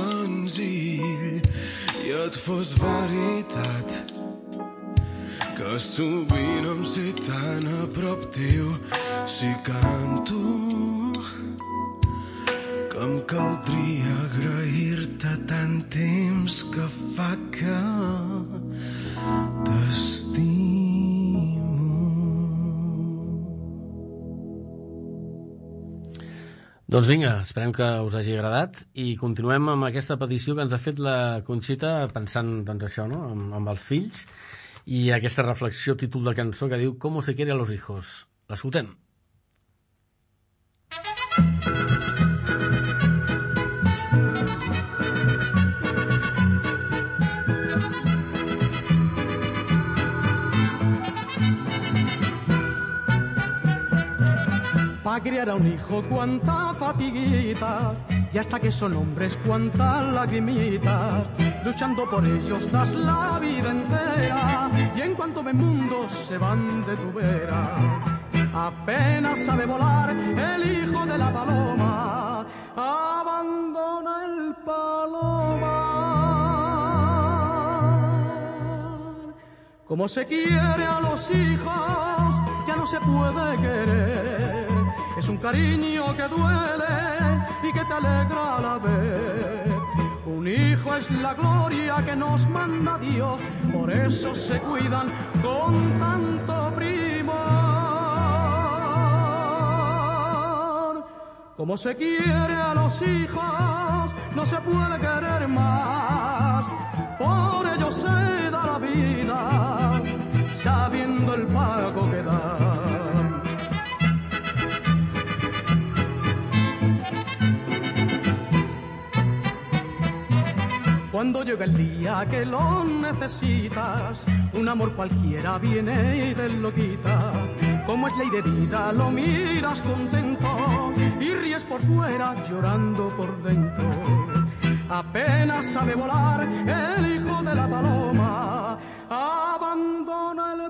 fos veritat que sovint em sé tan a prop teu si canto que em caldria agrair-te tant temps que fa que t'estimo. Doncs vinga, esperem que us hagi agradat i continuem amb aquesta petició que ens ha fet la Conxita pensant, doncs, això, no?, amb, amb els fills i aquesta reflexió, títol de cançó que diu «Cómo se quiere a los hijos». L'escoltem. Pa' criar a un hijo cuánta fatiguita, y hasta que son hombres cuántas lagrimitas, luchando por ellos das la vida entera, y en cuanto ven mundo se van de tu vera. Apenas sabe volar el hijo de la paloma, abandona el palomar. Como se quiere a los hijos, ya no se puede querer. Es un cariño que duele y que te alegra a la vez. Un hijo es la gloria que nos manda Dios, por eso se cuidan con tanto primor. Como se quiere a los hijos, no se puede querer más. Por ello se da la vida, sabiendo el pago que da. Cuando llega el día que lo necesitas, un amor cualquiera viene y te lo quita. Como es ley de vida, lo miras contento y ríes por fuera llorando por dentro. Apenas sabe volar el hijo de la paloma, abandona el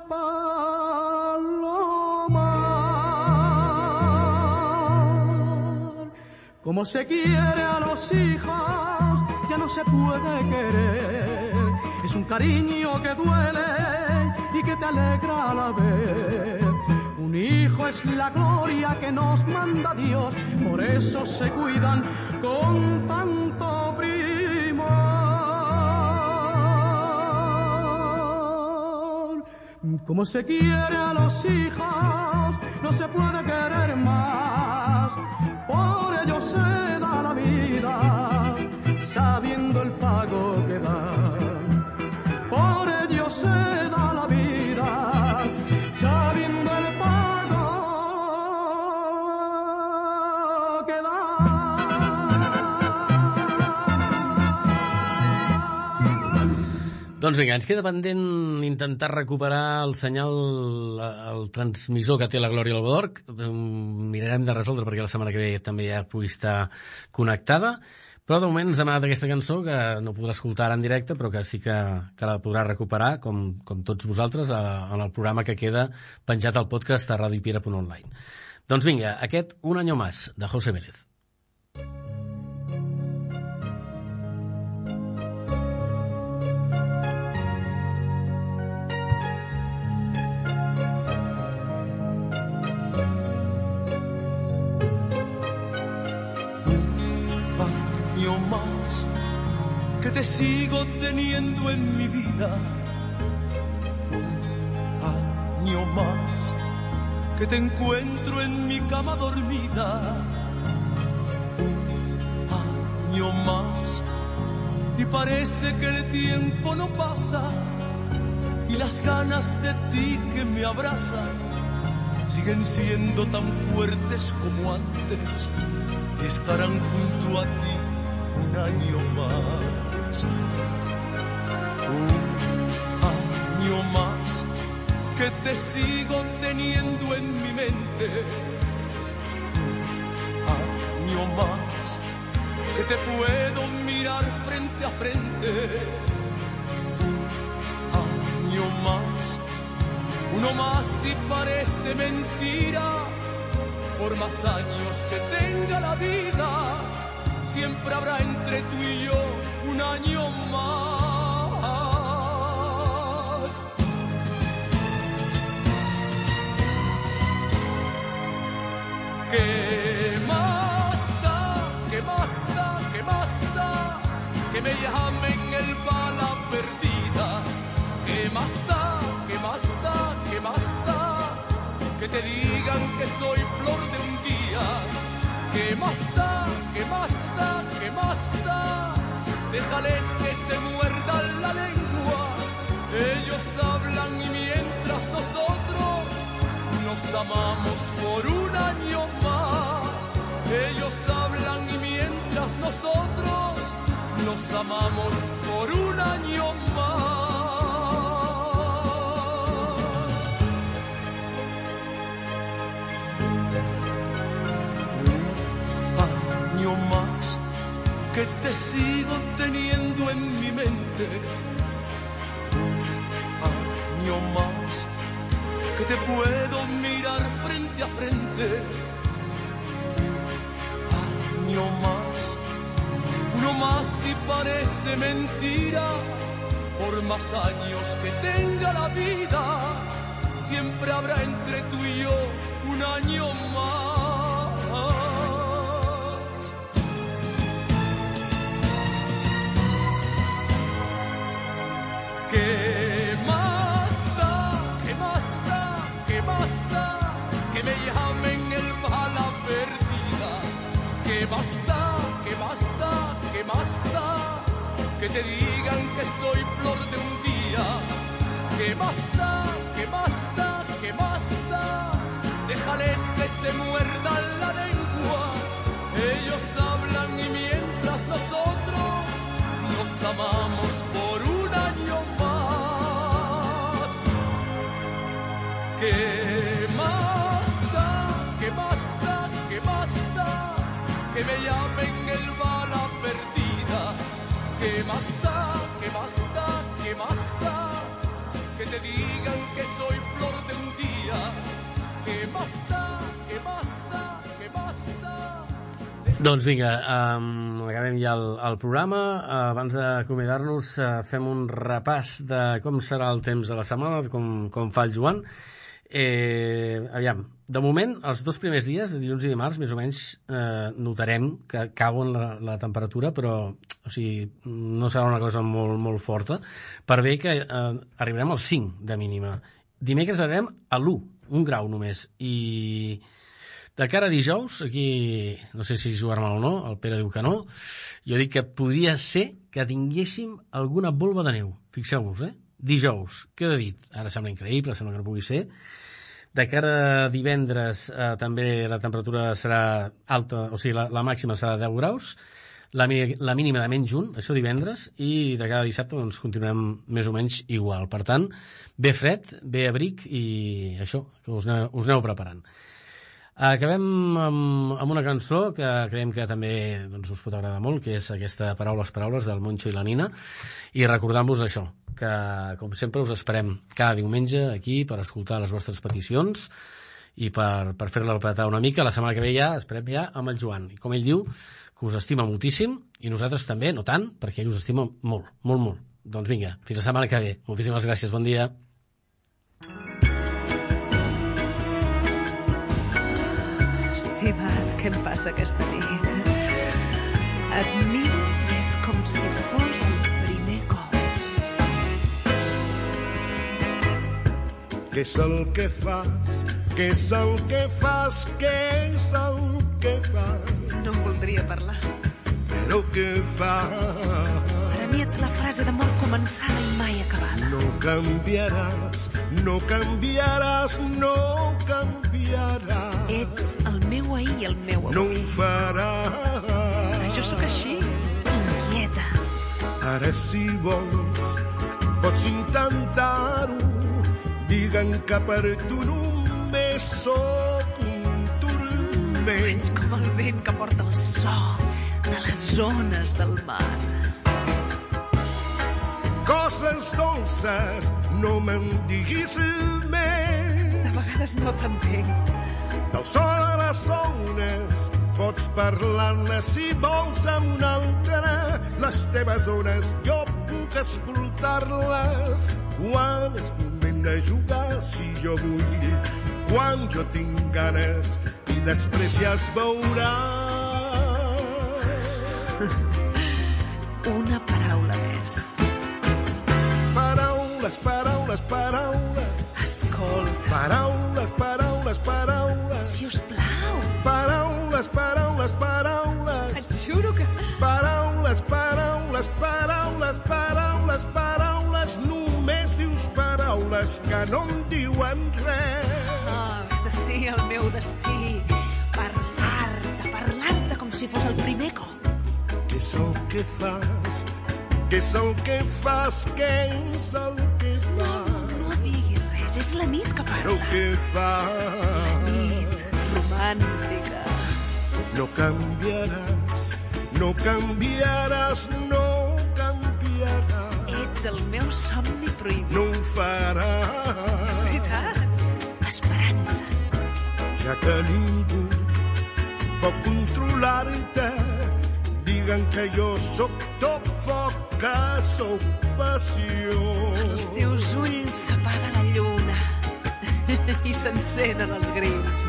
palomar. Como se quiere a los hijos, ya no se puede querer. Es un cariño que duele y que te alegra a la vez. Un hijo es la gloria que nos manda Dios, por eso se cuidan con tanto primor. Como se quiere a los hijos, no se puede querer más. Por ello se da la vida, sabiendo el pago que da. Por ello se da la vida, sabiendo el pago que da. Doncs vinga, ens queda pendent intentar recuperar el senyal, el transmissor que té la Glòria Albadorc. Mirarem de resoldre perquè la setmana que ve també ja pugui estar connectada. Però de moment ens ha demanat aquesta cançó que no podrà escoltar ara en directe, però que sí que, que la podrà recuperar, com, com tots vosaltres, a, en el programa que queda penjat al podcast a radiopiera punt online. Doncs vinga, aquest Un año más, de José Vélez. Más que te sigo teniendo en mi vida, un año más que te encuentro en mi cama dormida, un año más y parece que el tiempo no pasa y las ganas de ti que me abrazan siguen siendo tan fuertes como antes y estarán junto a ti un año más, un año más que te sigo teniendo en mi mente, un año más que te puedo mirar frente a frente, un año más, uno más y parece mentira, por más años que tenga la vida, siempre habrá entre tú y yo un año más. que me llamen el bala perdida. ¿Qué más da, qué más da, qué más da? Que te digan que soy flor de un día. ¿Qué más da, qué más da, qué más da? Déjales que se muerdan la lengua. Ellos hablan y mientras nosotros nos amamos por un año más. Ellos hablan y mientras nosotros nos amamos por un año más. Un año más que te sigo teniendo en mi mente. Un año más que te puedo mirar frente a frente. Un año más, uno más y parece mentira. Por más años que tenga la vida, siempre habrá entre tú y yo un año más. ¿Qué más da? ¿Qué más da? ¿Qué más da? Que me llamen el bala perdida. ¿Qué más da? ¿Qué más da? ¿Qué más da? Que te digan que soy flor de un día. ¿Qué más da? ¿Qué más da? ¿Qué más da? Déjales que se muerdan la lengua. Ellos hablan y mientras nosotros nos amamos por un año más. ¿Qué más da? ¿Qué más da? ¿Qué más da? Que me llamen el bala perdida. ¿Qué más da? ¿Qué más da? ¿Qué más da? Que te digan que soy flor de un día. ¿Qué más da? ¿Qué más da? ¿Qué más da? Doncs vinga, um, acabem ja el, el programa. Uh, abans d'acomiadar-nos uh, fem un repàs de com serà el temps de la setmana, com, com fa el Joan. Eh, aviam, de moment, els dos primers dies, dilluns i dimarts, més o menys eh, notarem que cauen la, la temperatura, però o sigui, no serà una cosa molt, molt forta, per bé que eh, arribarem al cinc de mínima. Dimecres arribarem a l'u, un grau només, i de cara a dijous, aquí no sé si jugar-me o no, el Pere diu que no, jo dic que podria ser que tinguéssim alguna volva de neu, fixeu-vos, eh? Dijous, queda dit, ara sembla increïble, sembla que no pugui ser. De cara a divendres eh, també la temperatura serà alta, o sigui, la, la màxima serà deu graus, la, la mínima de menys un, això divendres, i de cara a dissabte doncs, continuem més o menys igual. Per tant, bé fred, bé abric i això, que us aneu, us aneu preparant. Acabem amb, amb una cançó que creiem que també doncs, us pot agradar molt, que és aquesta Paraules, Paraules del Moncho i la Nina, i recordant-vos això, que com sempre us esperem cada diumenge aquí per escoltar les vostres peticions i per, per fer-la repetar una mica. La setmana que ve ja esperem ja amb el Joan, i com ell diu que us estima moltíssim i nosaltres també, no tant, perquè ell us estima molt, molt, molt. Doncs vinga, fins la setmana que ve. Moltíssimes gràcies, bon dia. Estimat, què em passa aquesta nit? Et miro i és com si fos el primer cop. Què és el que fas? Què és el que fas? Què és el que fas? No em voldria parlar. Però què fas? Per a mi ets la frase d'amor començada i mai acabada. No canviaràs, no canviaràs, no canviaràs. Ets el meu ahir i el meu avui. No ho faràs. Jo sóc així, inquieta. Ara si vols, pots intentar-ho. Diguen que per tu només sóc un turment. Ets com el vent que porta el so de les ones del mar. Coses dolces, no me'n diguis més. De vegades no t'entenc. Del sol a les ones, pots parlar-ne si vols amb una altra. Les teves ones jo puc escoltar-les. Quan és moment de jugar, si jo vull, quan jo tinc ganes, i després ja es veurà. Una Juro que... Paraules, paraules, paraules, paraules, paraules, només dius paraules que no em diuen res. Ah, de sí, el meu destí. Parlar-te, parlar-te com si fos el primer cop. Què és el que fas? Què és el que fas? Què és el que fas? No, no diguis res, és la nit que parla. Però què fas? La nit romàntica. No canviaràs, no canviaràs, no canviaràs. Ets el meu somni prohibit. No ho faràs. És veritat, esperança. Ja que ningú pot controlar-te, diguen que jo sóc tot foc, que sóc passió. Els teus ulls s'apaga la lluna i s'encenen els grills.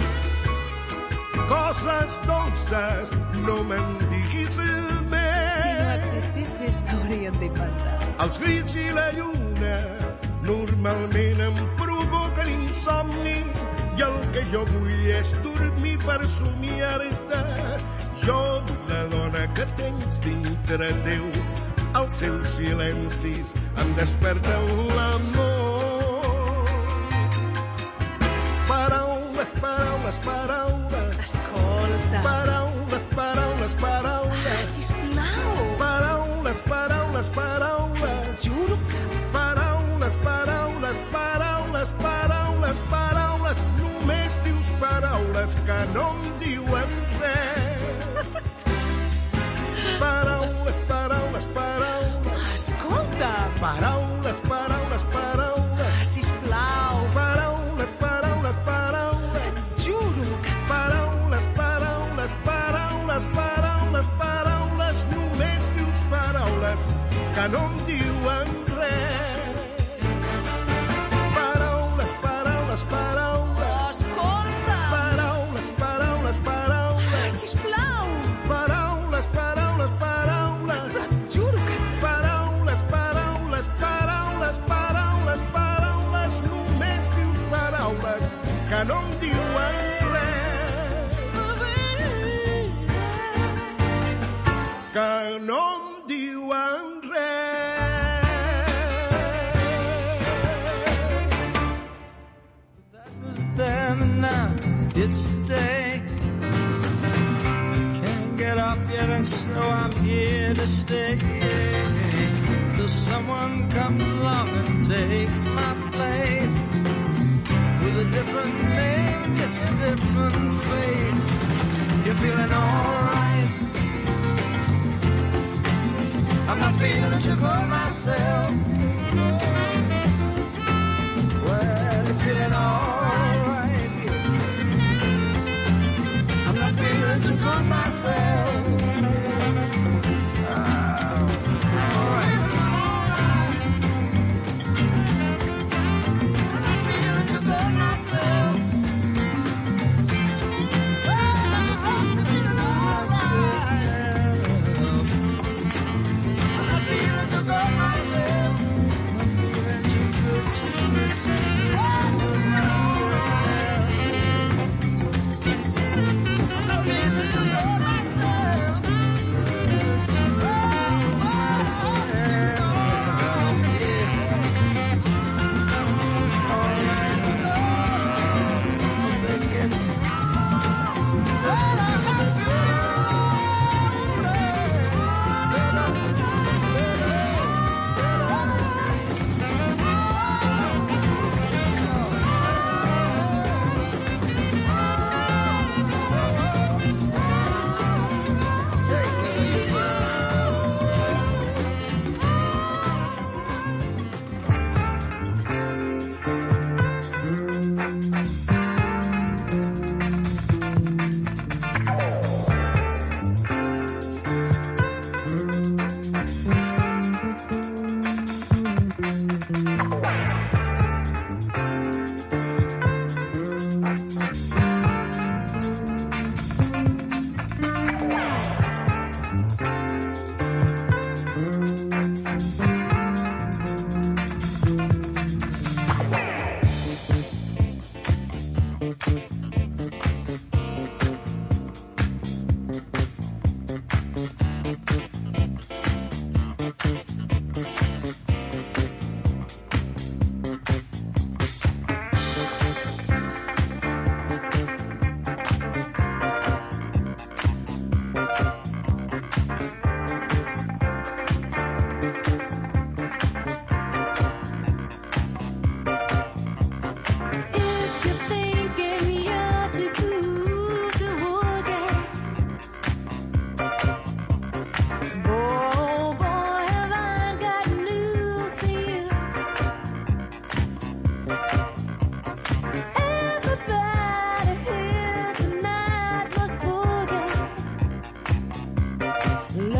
Coses dolces no me'n diguis més. Si no existissis, t'haurien d'inventar. Els grits i la lluna normalment em provoquen insomni i el que jo vull és dormir per somiar-te. Jo, la dona que tens dintre teu, els seus silencis em desperten l'amor. Paraules, paraules, paraules. Escolta. Paraules, paraules, paraules. Ah, sisplau. Paraules, paraules, paraules. Juro que... Paraules, paraules, paraules, paraules, paraules. Només dius paraules que no em diuen res. Paraules, paraules, paraules. Escolta. Paraules, paraules, paraules. Ah, sisplau. Paraules, paraules, paraules. Juro que... Paraules, paraules, paraules, paraules, paraules. Només dius paraules que no em diuen res. Paraules, paraules, paraules. Escolta. Paraules, paraules, paraules. Ah, sisplau. Paraules, paraules, paraules. Juro que... Paraules, paraules, paraules, paraules, paraules. Només dius paraules que no em diuen res. Que no em diuen Then and now it's today. Can't get up yet, and so I'm here to stay. Till someone comes along and takes my place with a different name, just a different face. You're feeling alright. I'm not feeling too good myself. Well, you're feeling alright. Feeling too good myself. Uh, all right. I'm feeling too good myself. I'm feeling all right. I'm feeling too good myself. I'm feeling too good, too good, too good. I'm feeling all right. Feeling too good myself.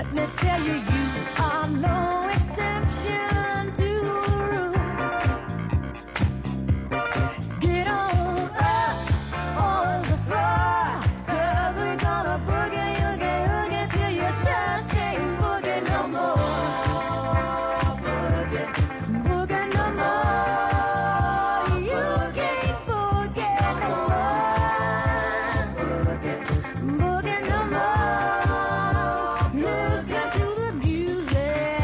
Let me tell you, you are no exception to the rule. Get on up on the floor, 'cause we're gonna boogie, oogie, oogie till you just can't boogie no more. Boogie, boogie no more. You can't boogie no more. Boogie, boogie no more. Listen to the music.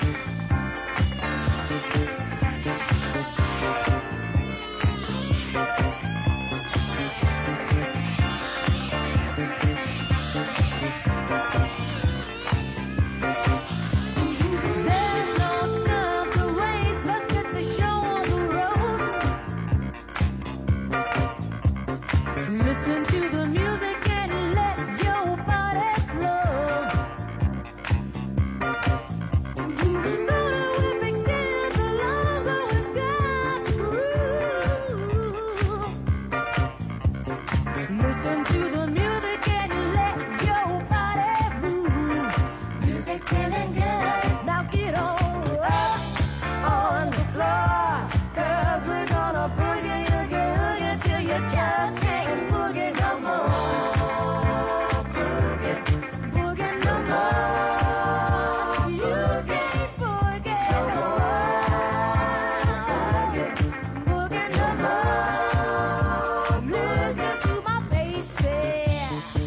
There's no time to waste. Let's get the show on the road. Listen to the music and let your body flow. The sooner we begin, the longer we've got to groove. Listen to the music and let your body move. Music feeling good. Now get on up on the floor, 'cause we're gonna boogie, oogie, oogie till you just can't boogie no more. Boogie, boogie no more. You can't boogie no more. Boogie, boogie no more. Listen to my bass, yeah.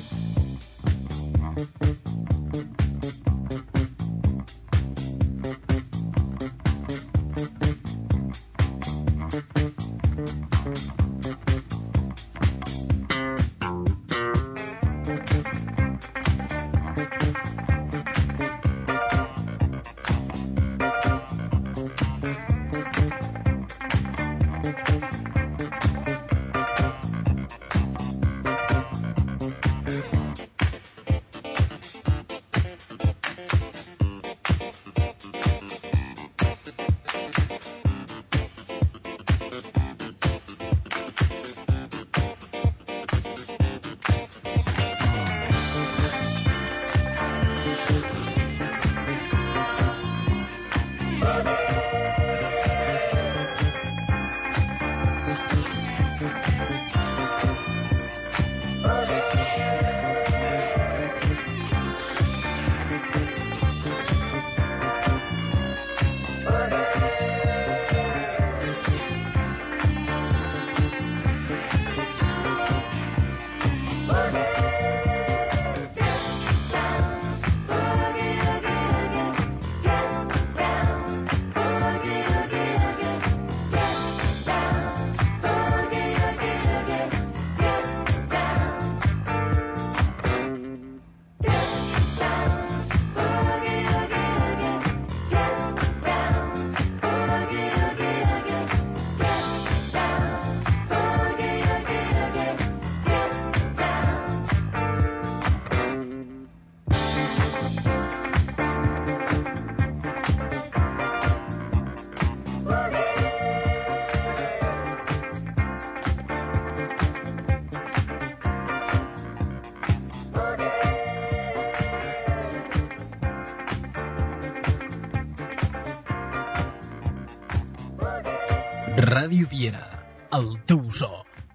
Ràdio Piera, el teu so.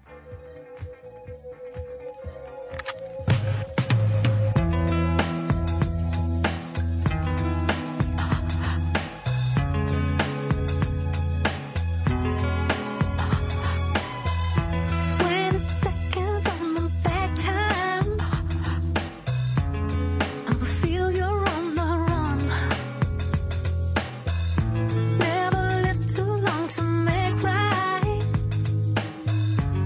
twenty seconds on the back time. I feel you're on the run. Never lived too long to make right.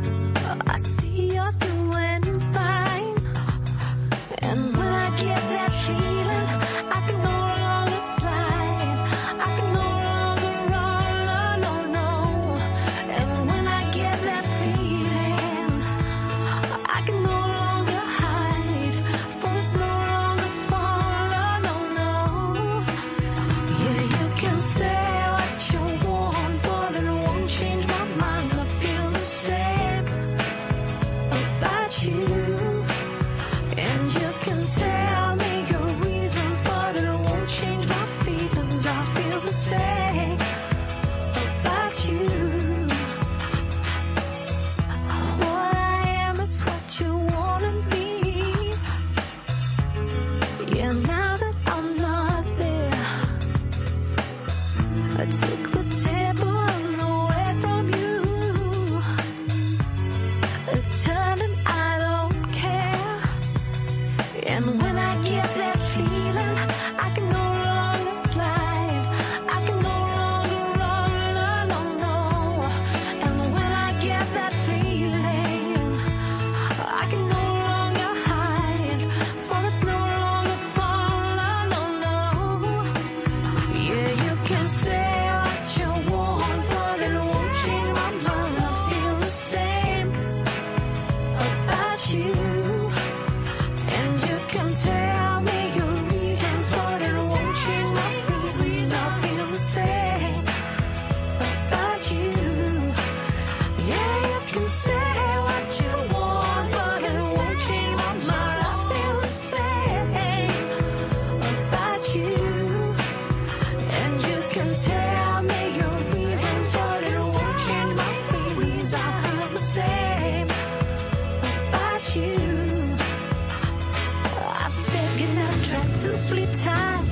every time.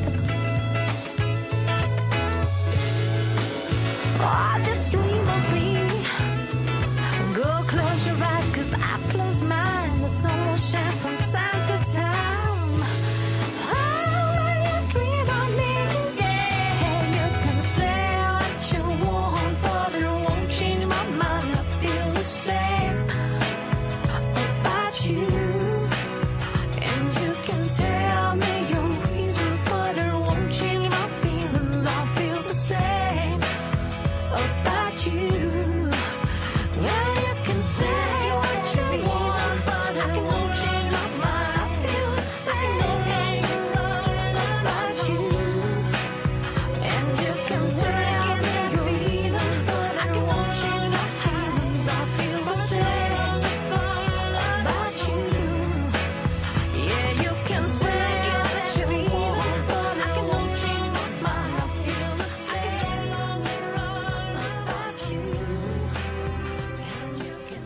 Oh, just dream of me. Go close your eyes, cause I close mine. The sun will shine from time to time. Oh, when you dream of me, yeah, you can say what you want, but it won't change my mind. I feel the same about you. And you can tell me your reasons, but it won't change my feelings. I feel the same about you. Yeah, you can say what you want, but I won't change my mind. I feel the same about you. And you can tell me your reasons, but I won't change my feelings. I feel the same about you. Yeah, you can say what you want, but I won't change my mind. I feel the same about you. And you can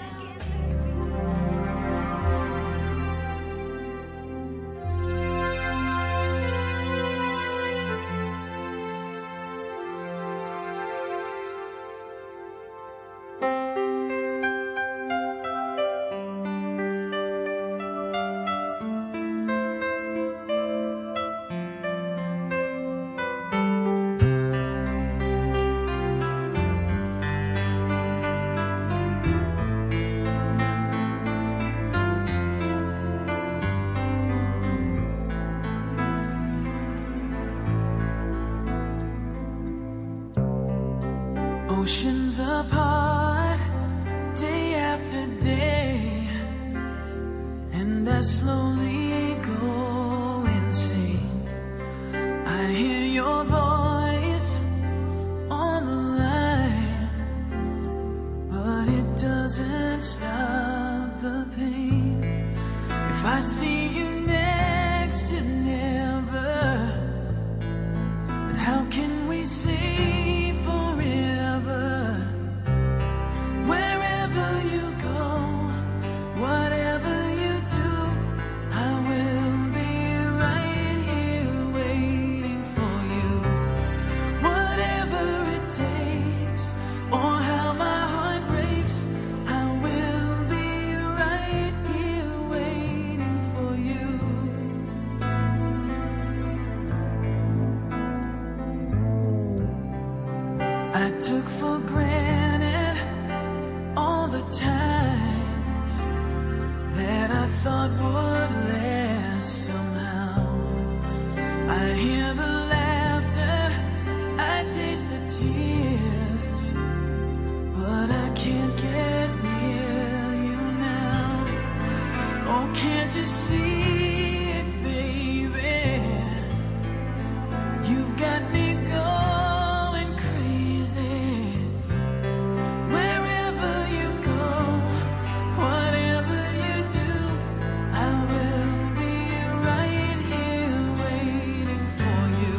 Oceans apart, day after day, and I slowly go insane. I hear your voice on the line, but it doesn't stop the pain. If I see you next to never, then how can we say forever? Wherever you go, whatever you do, I will be right here waiting for you. Whatever it takes, or how my heart breaks, I will be right here waiting for you. I took for granted all the times that I thought would last somehow. I hear the laughter, I taste the tears, but I can't get near you now. Oh, can't you see it, baby? You've got me going crazy. Wherever you go, whatever you do, I will be right here waiting for you.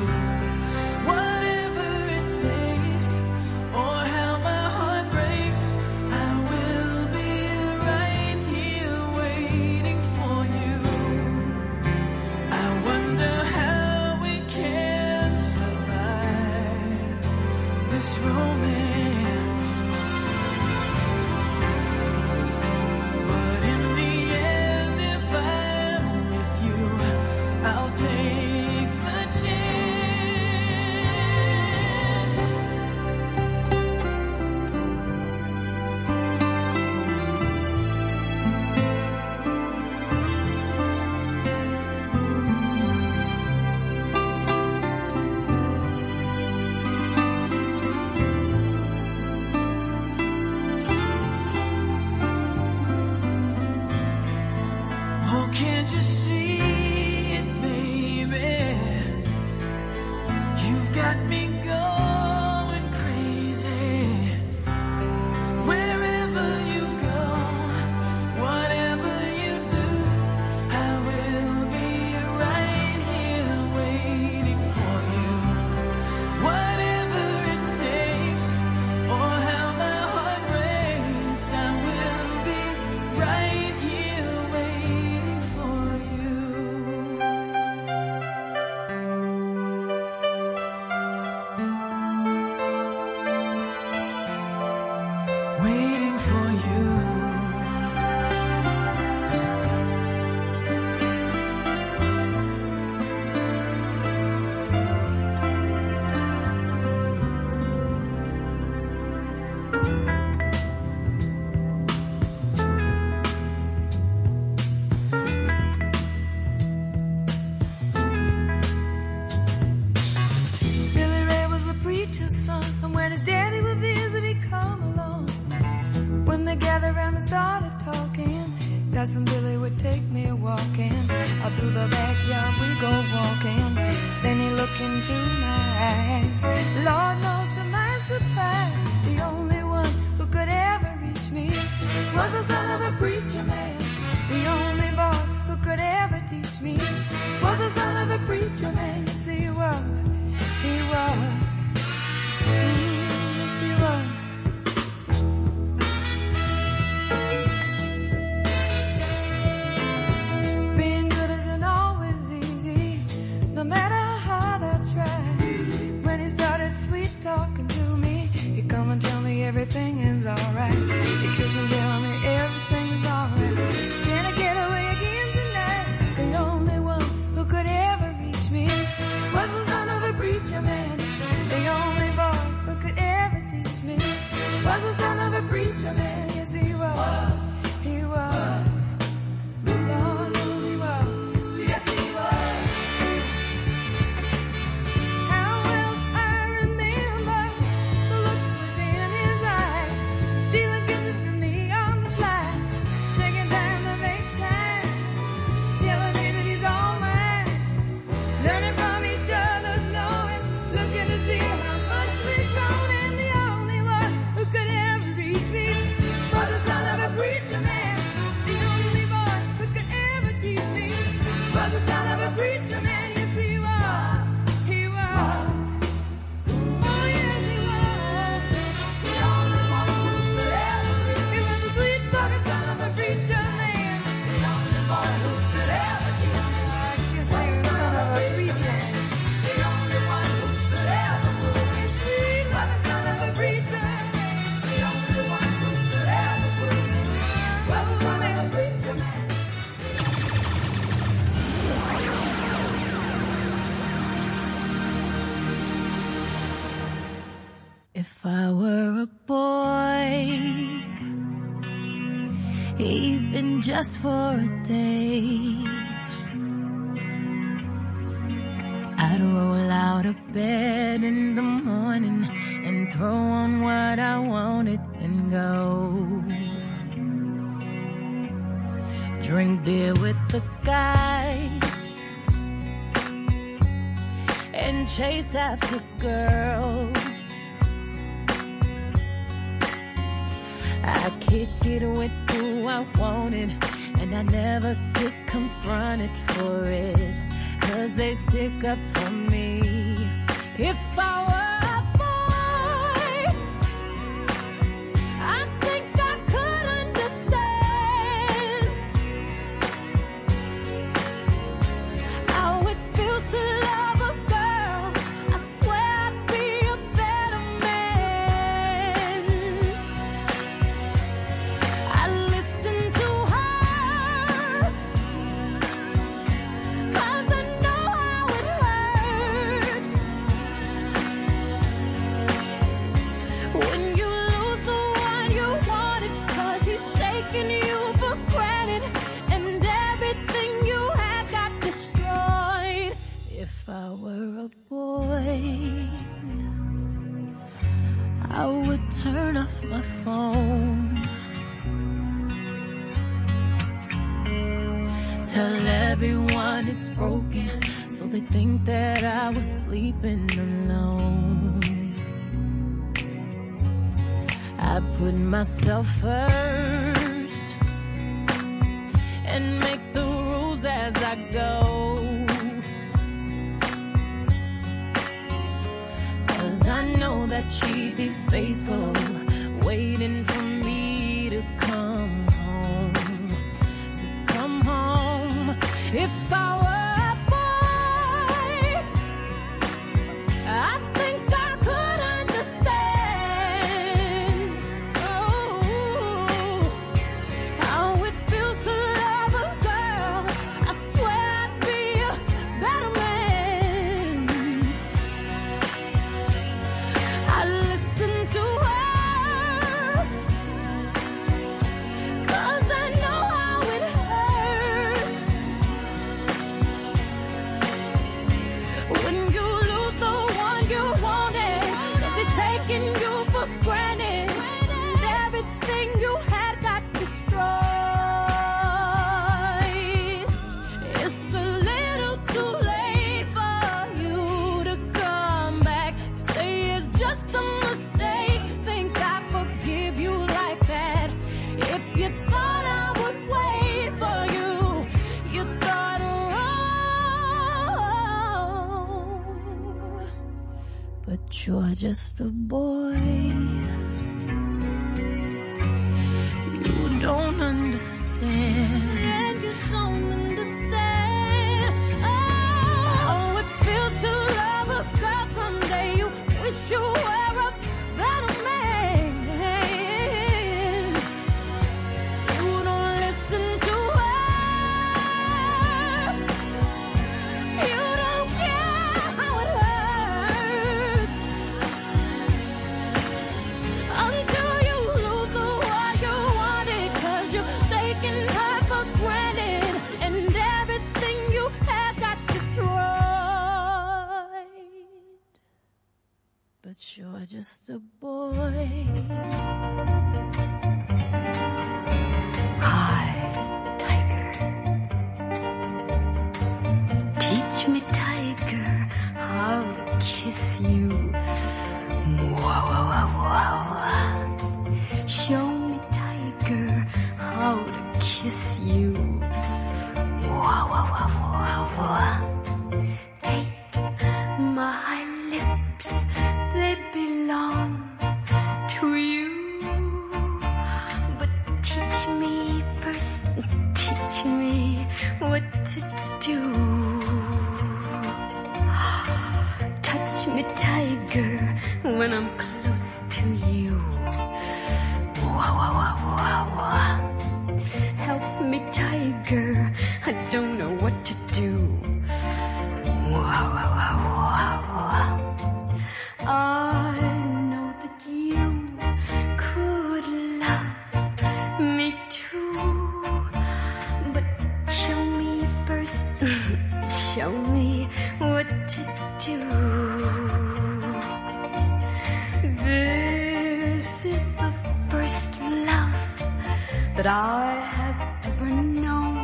walking. Out through the backyard we go walking. Then he looked into my eyes. Lord knows to my surprise, the only one who could ever reach me was the son of a preacher man. The only boy who could ever teach me was the son of a preacher man. Yes, he was. He was. Mm, yes, he was. Being good isn't always easy, no matter how hard I try. When he started sweet talking to me, he'd come and tell me everything is alright. He kiss and tell me everything's alright. Can I get away again tonight? The only one who could ever reach me was the son of a preacher man. The only boy who could ever teach me was the son of a preacher man. Yes, he was. He was. Lord knows he was. Yes, he was. How well I remember the look was in his eyes, stealing kisses from me on the slide, taking time to make time, telling me that he's all mine, learning from each other's knowing, looking to see how much we've grown, and the only one who could ever reach me was the son of a preacher man. The only boy who could ever teach me was the son of a preacher man. Yes, he was. He was. Oh, yes, he was. The only one who could ever reach me. He was the sweet talking son of a preacher man. The only boy who could ever teach me. I guess he was the son of a preacher. The only one who could ever fool me. Sweet was the son of a preacher man. The only one who could ever fool me was the son of a preacher man. If I were a boy, even just for a day, I'd roll out of bed in the morning and throw on what I wanted and go. Drink beer with the guys and chase after girls. I kick it with who I wanted, and I never get confronted for it, 'cause they stick up for me. If I were a boy, I think I could understand how it feels to love a girl. I swear I'd be a better man. I listen to her, 'cause I know how it hurts when you lose the one you wanted, 'cause he's taking you for granted and everything you had got destroyed. If I were a boy, I would turn off my phone, tell everyone it's broken, so they think that I was sleeping alone. I put myself first and make the rules as I go, 'cause I know that she'd be faithful, waiting for me to come home, to come home. If I were a boy, I think I could understand, oh, how it feels to love a girl. I swear I'd be a better man. I listen to her, but you're just a boy. You don't understand. And you don't understand. Oh, it feels to love a girl someday. You wish you were a better man. You don't listen to her. You don't care how it hurts until you lose the one you wanted, 'cause you're taking her for granted and everything you had got destroyed. But you're just a boy. Hi, Tiger. Teach me, Tiger, how to kiss you. Wow, wow, wow, wow. Show me, Tiger, how to kiss you. Wow, wow, wow, wow, wow. Take my lips, they belong to you. But teach me first, teach me what to do. Touch me, Tiger, when I'm close to you. Wow, wow, wow, wow, wow. Help me, Tiger, I don't know what to do. Wow, wow, wow, wow, wow. I know that you could love me too, but show me first, show me what to do. This is the first love that I have ever known.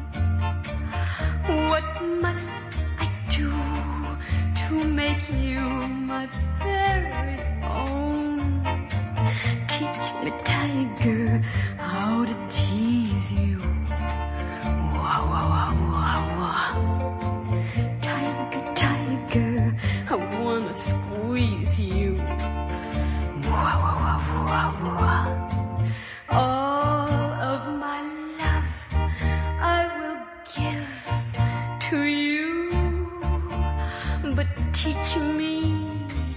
What must I do to make you my very own? Teach me, Tiger, how to tease you. Wow, wow, wow, wow, wow. Tiger, Tiger, I wanna squeeze you. Wow, wow, wow, wow, wow. All of my love I will give to you, but teach me,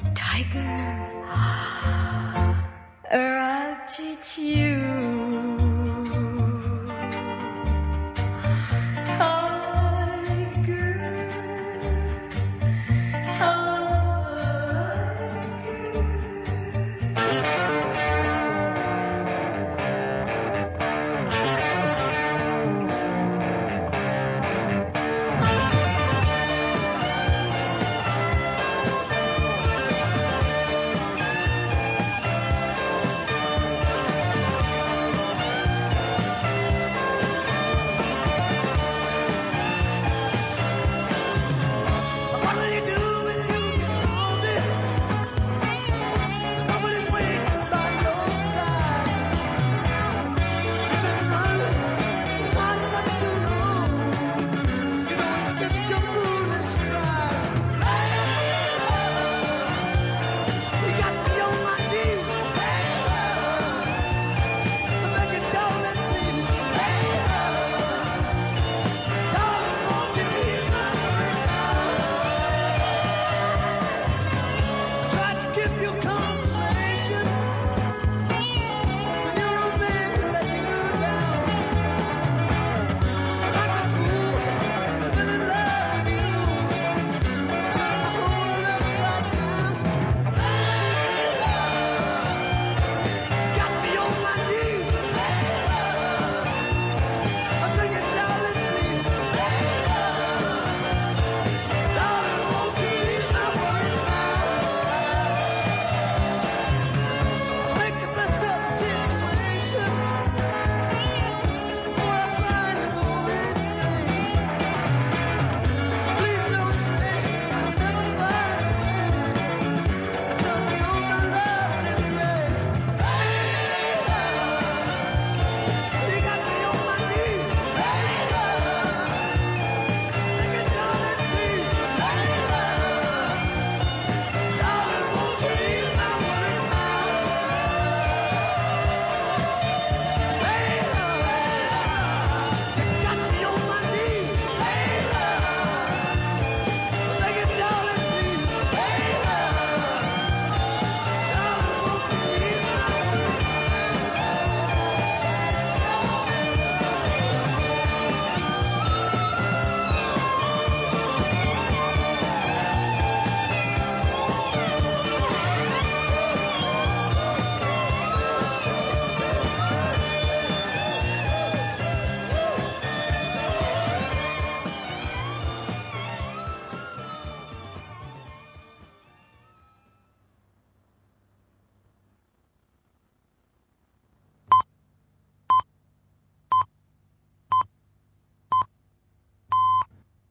Tiger, or I'll teach you.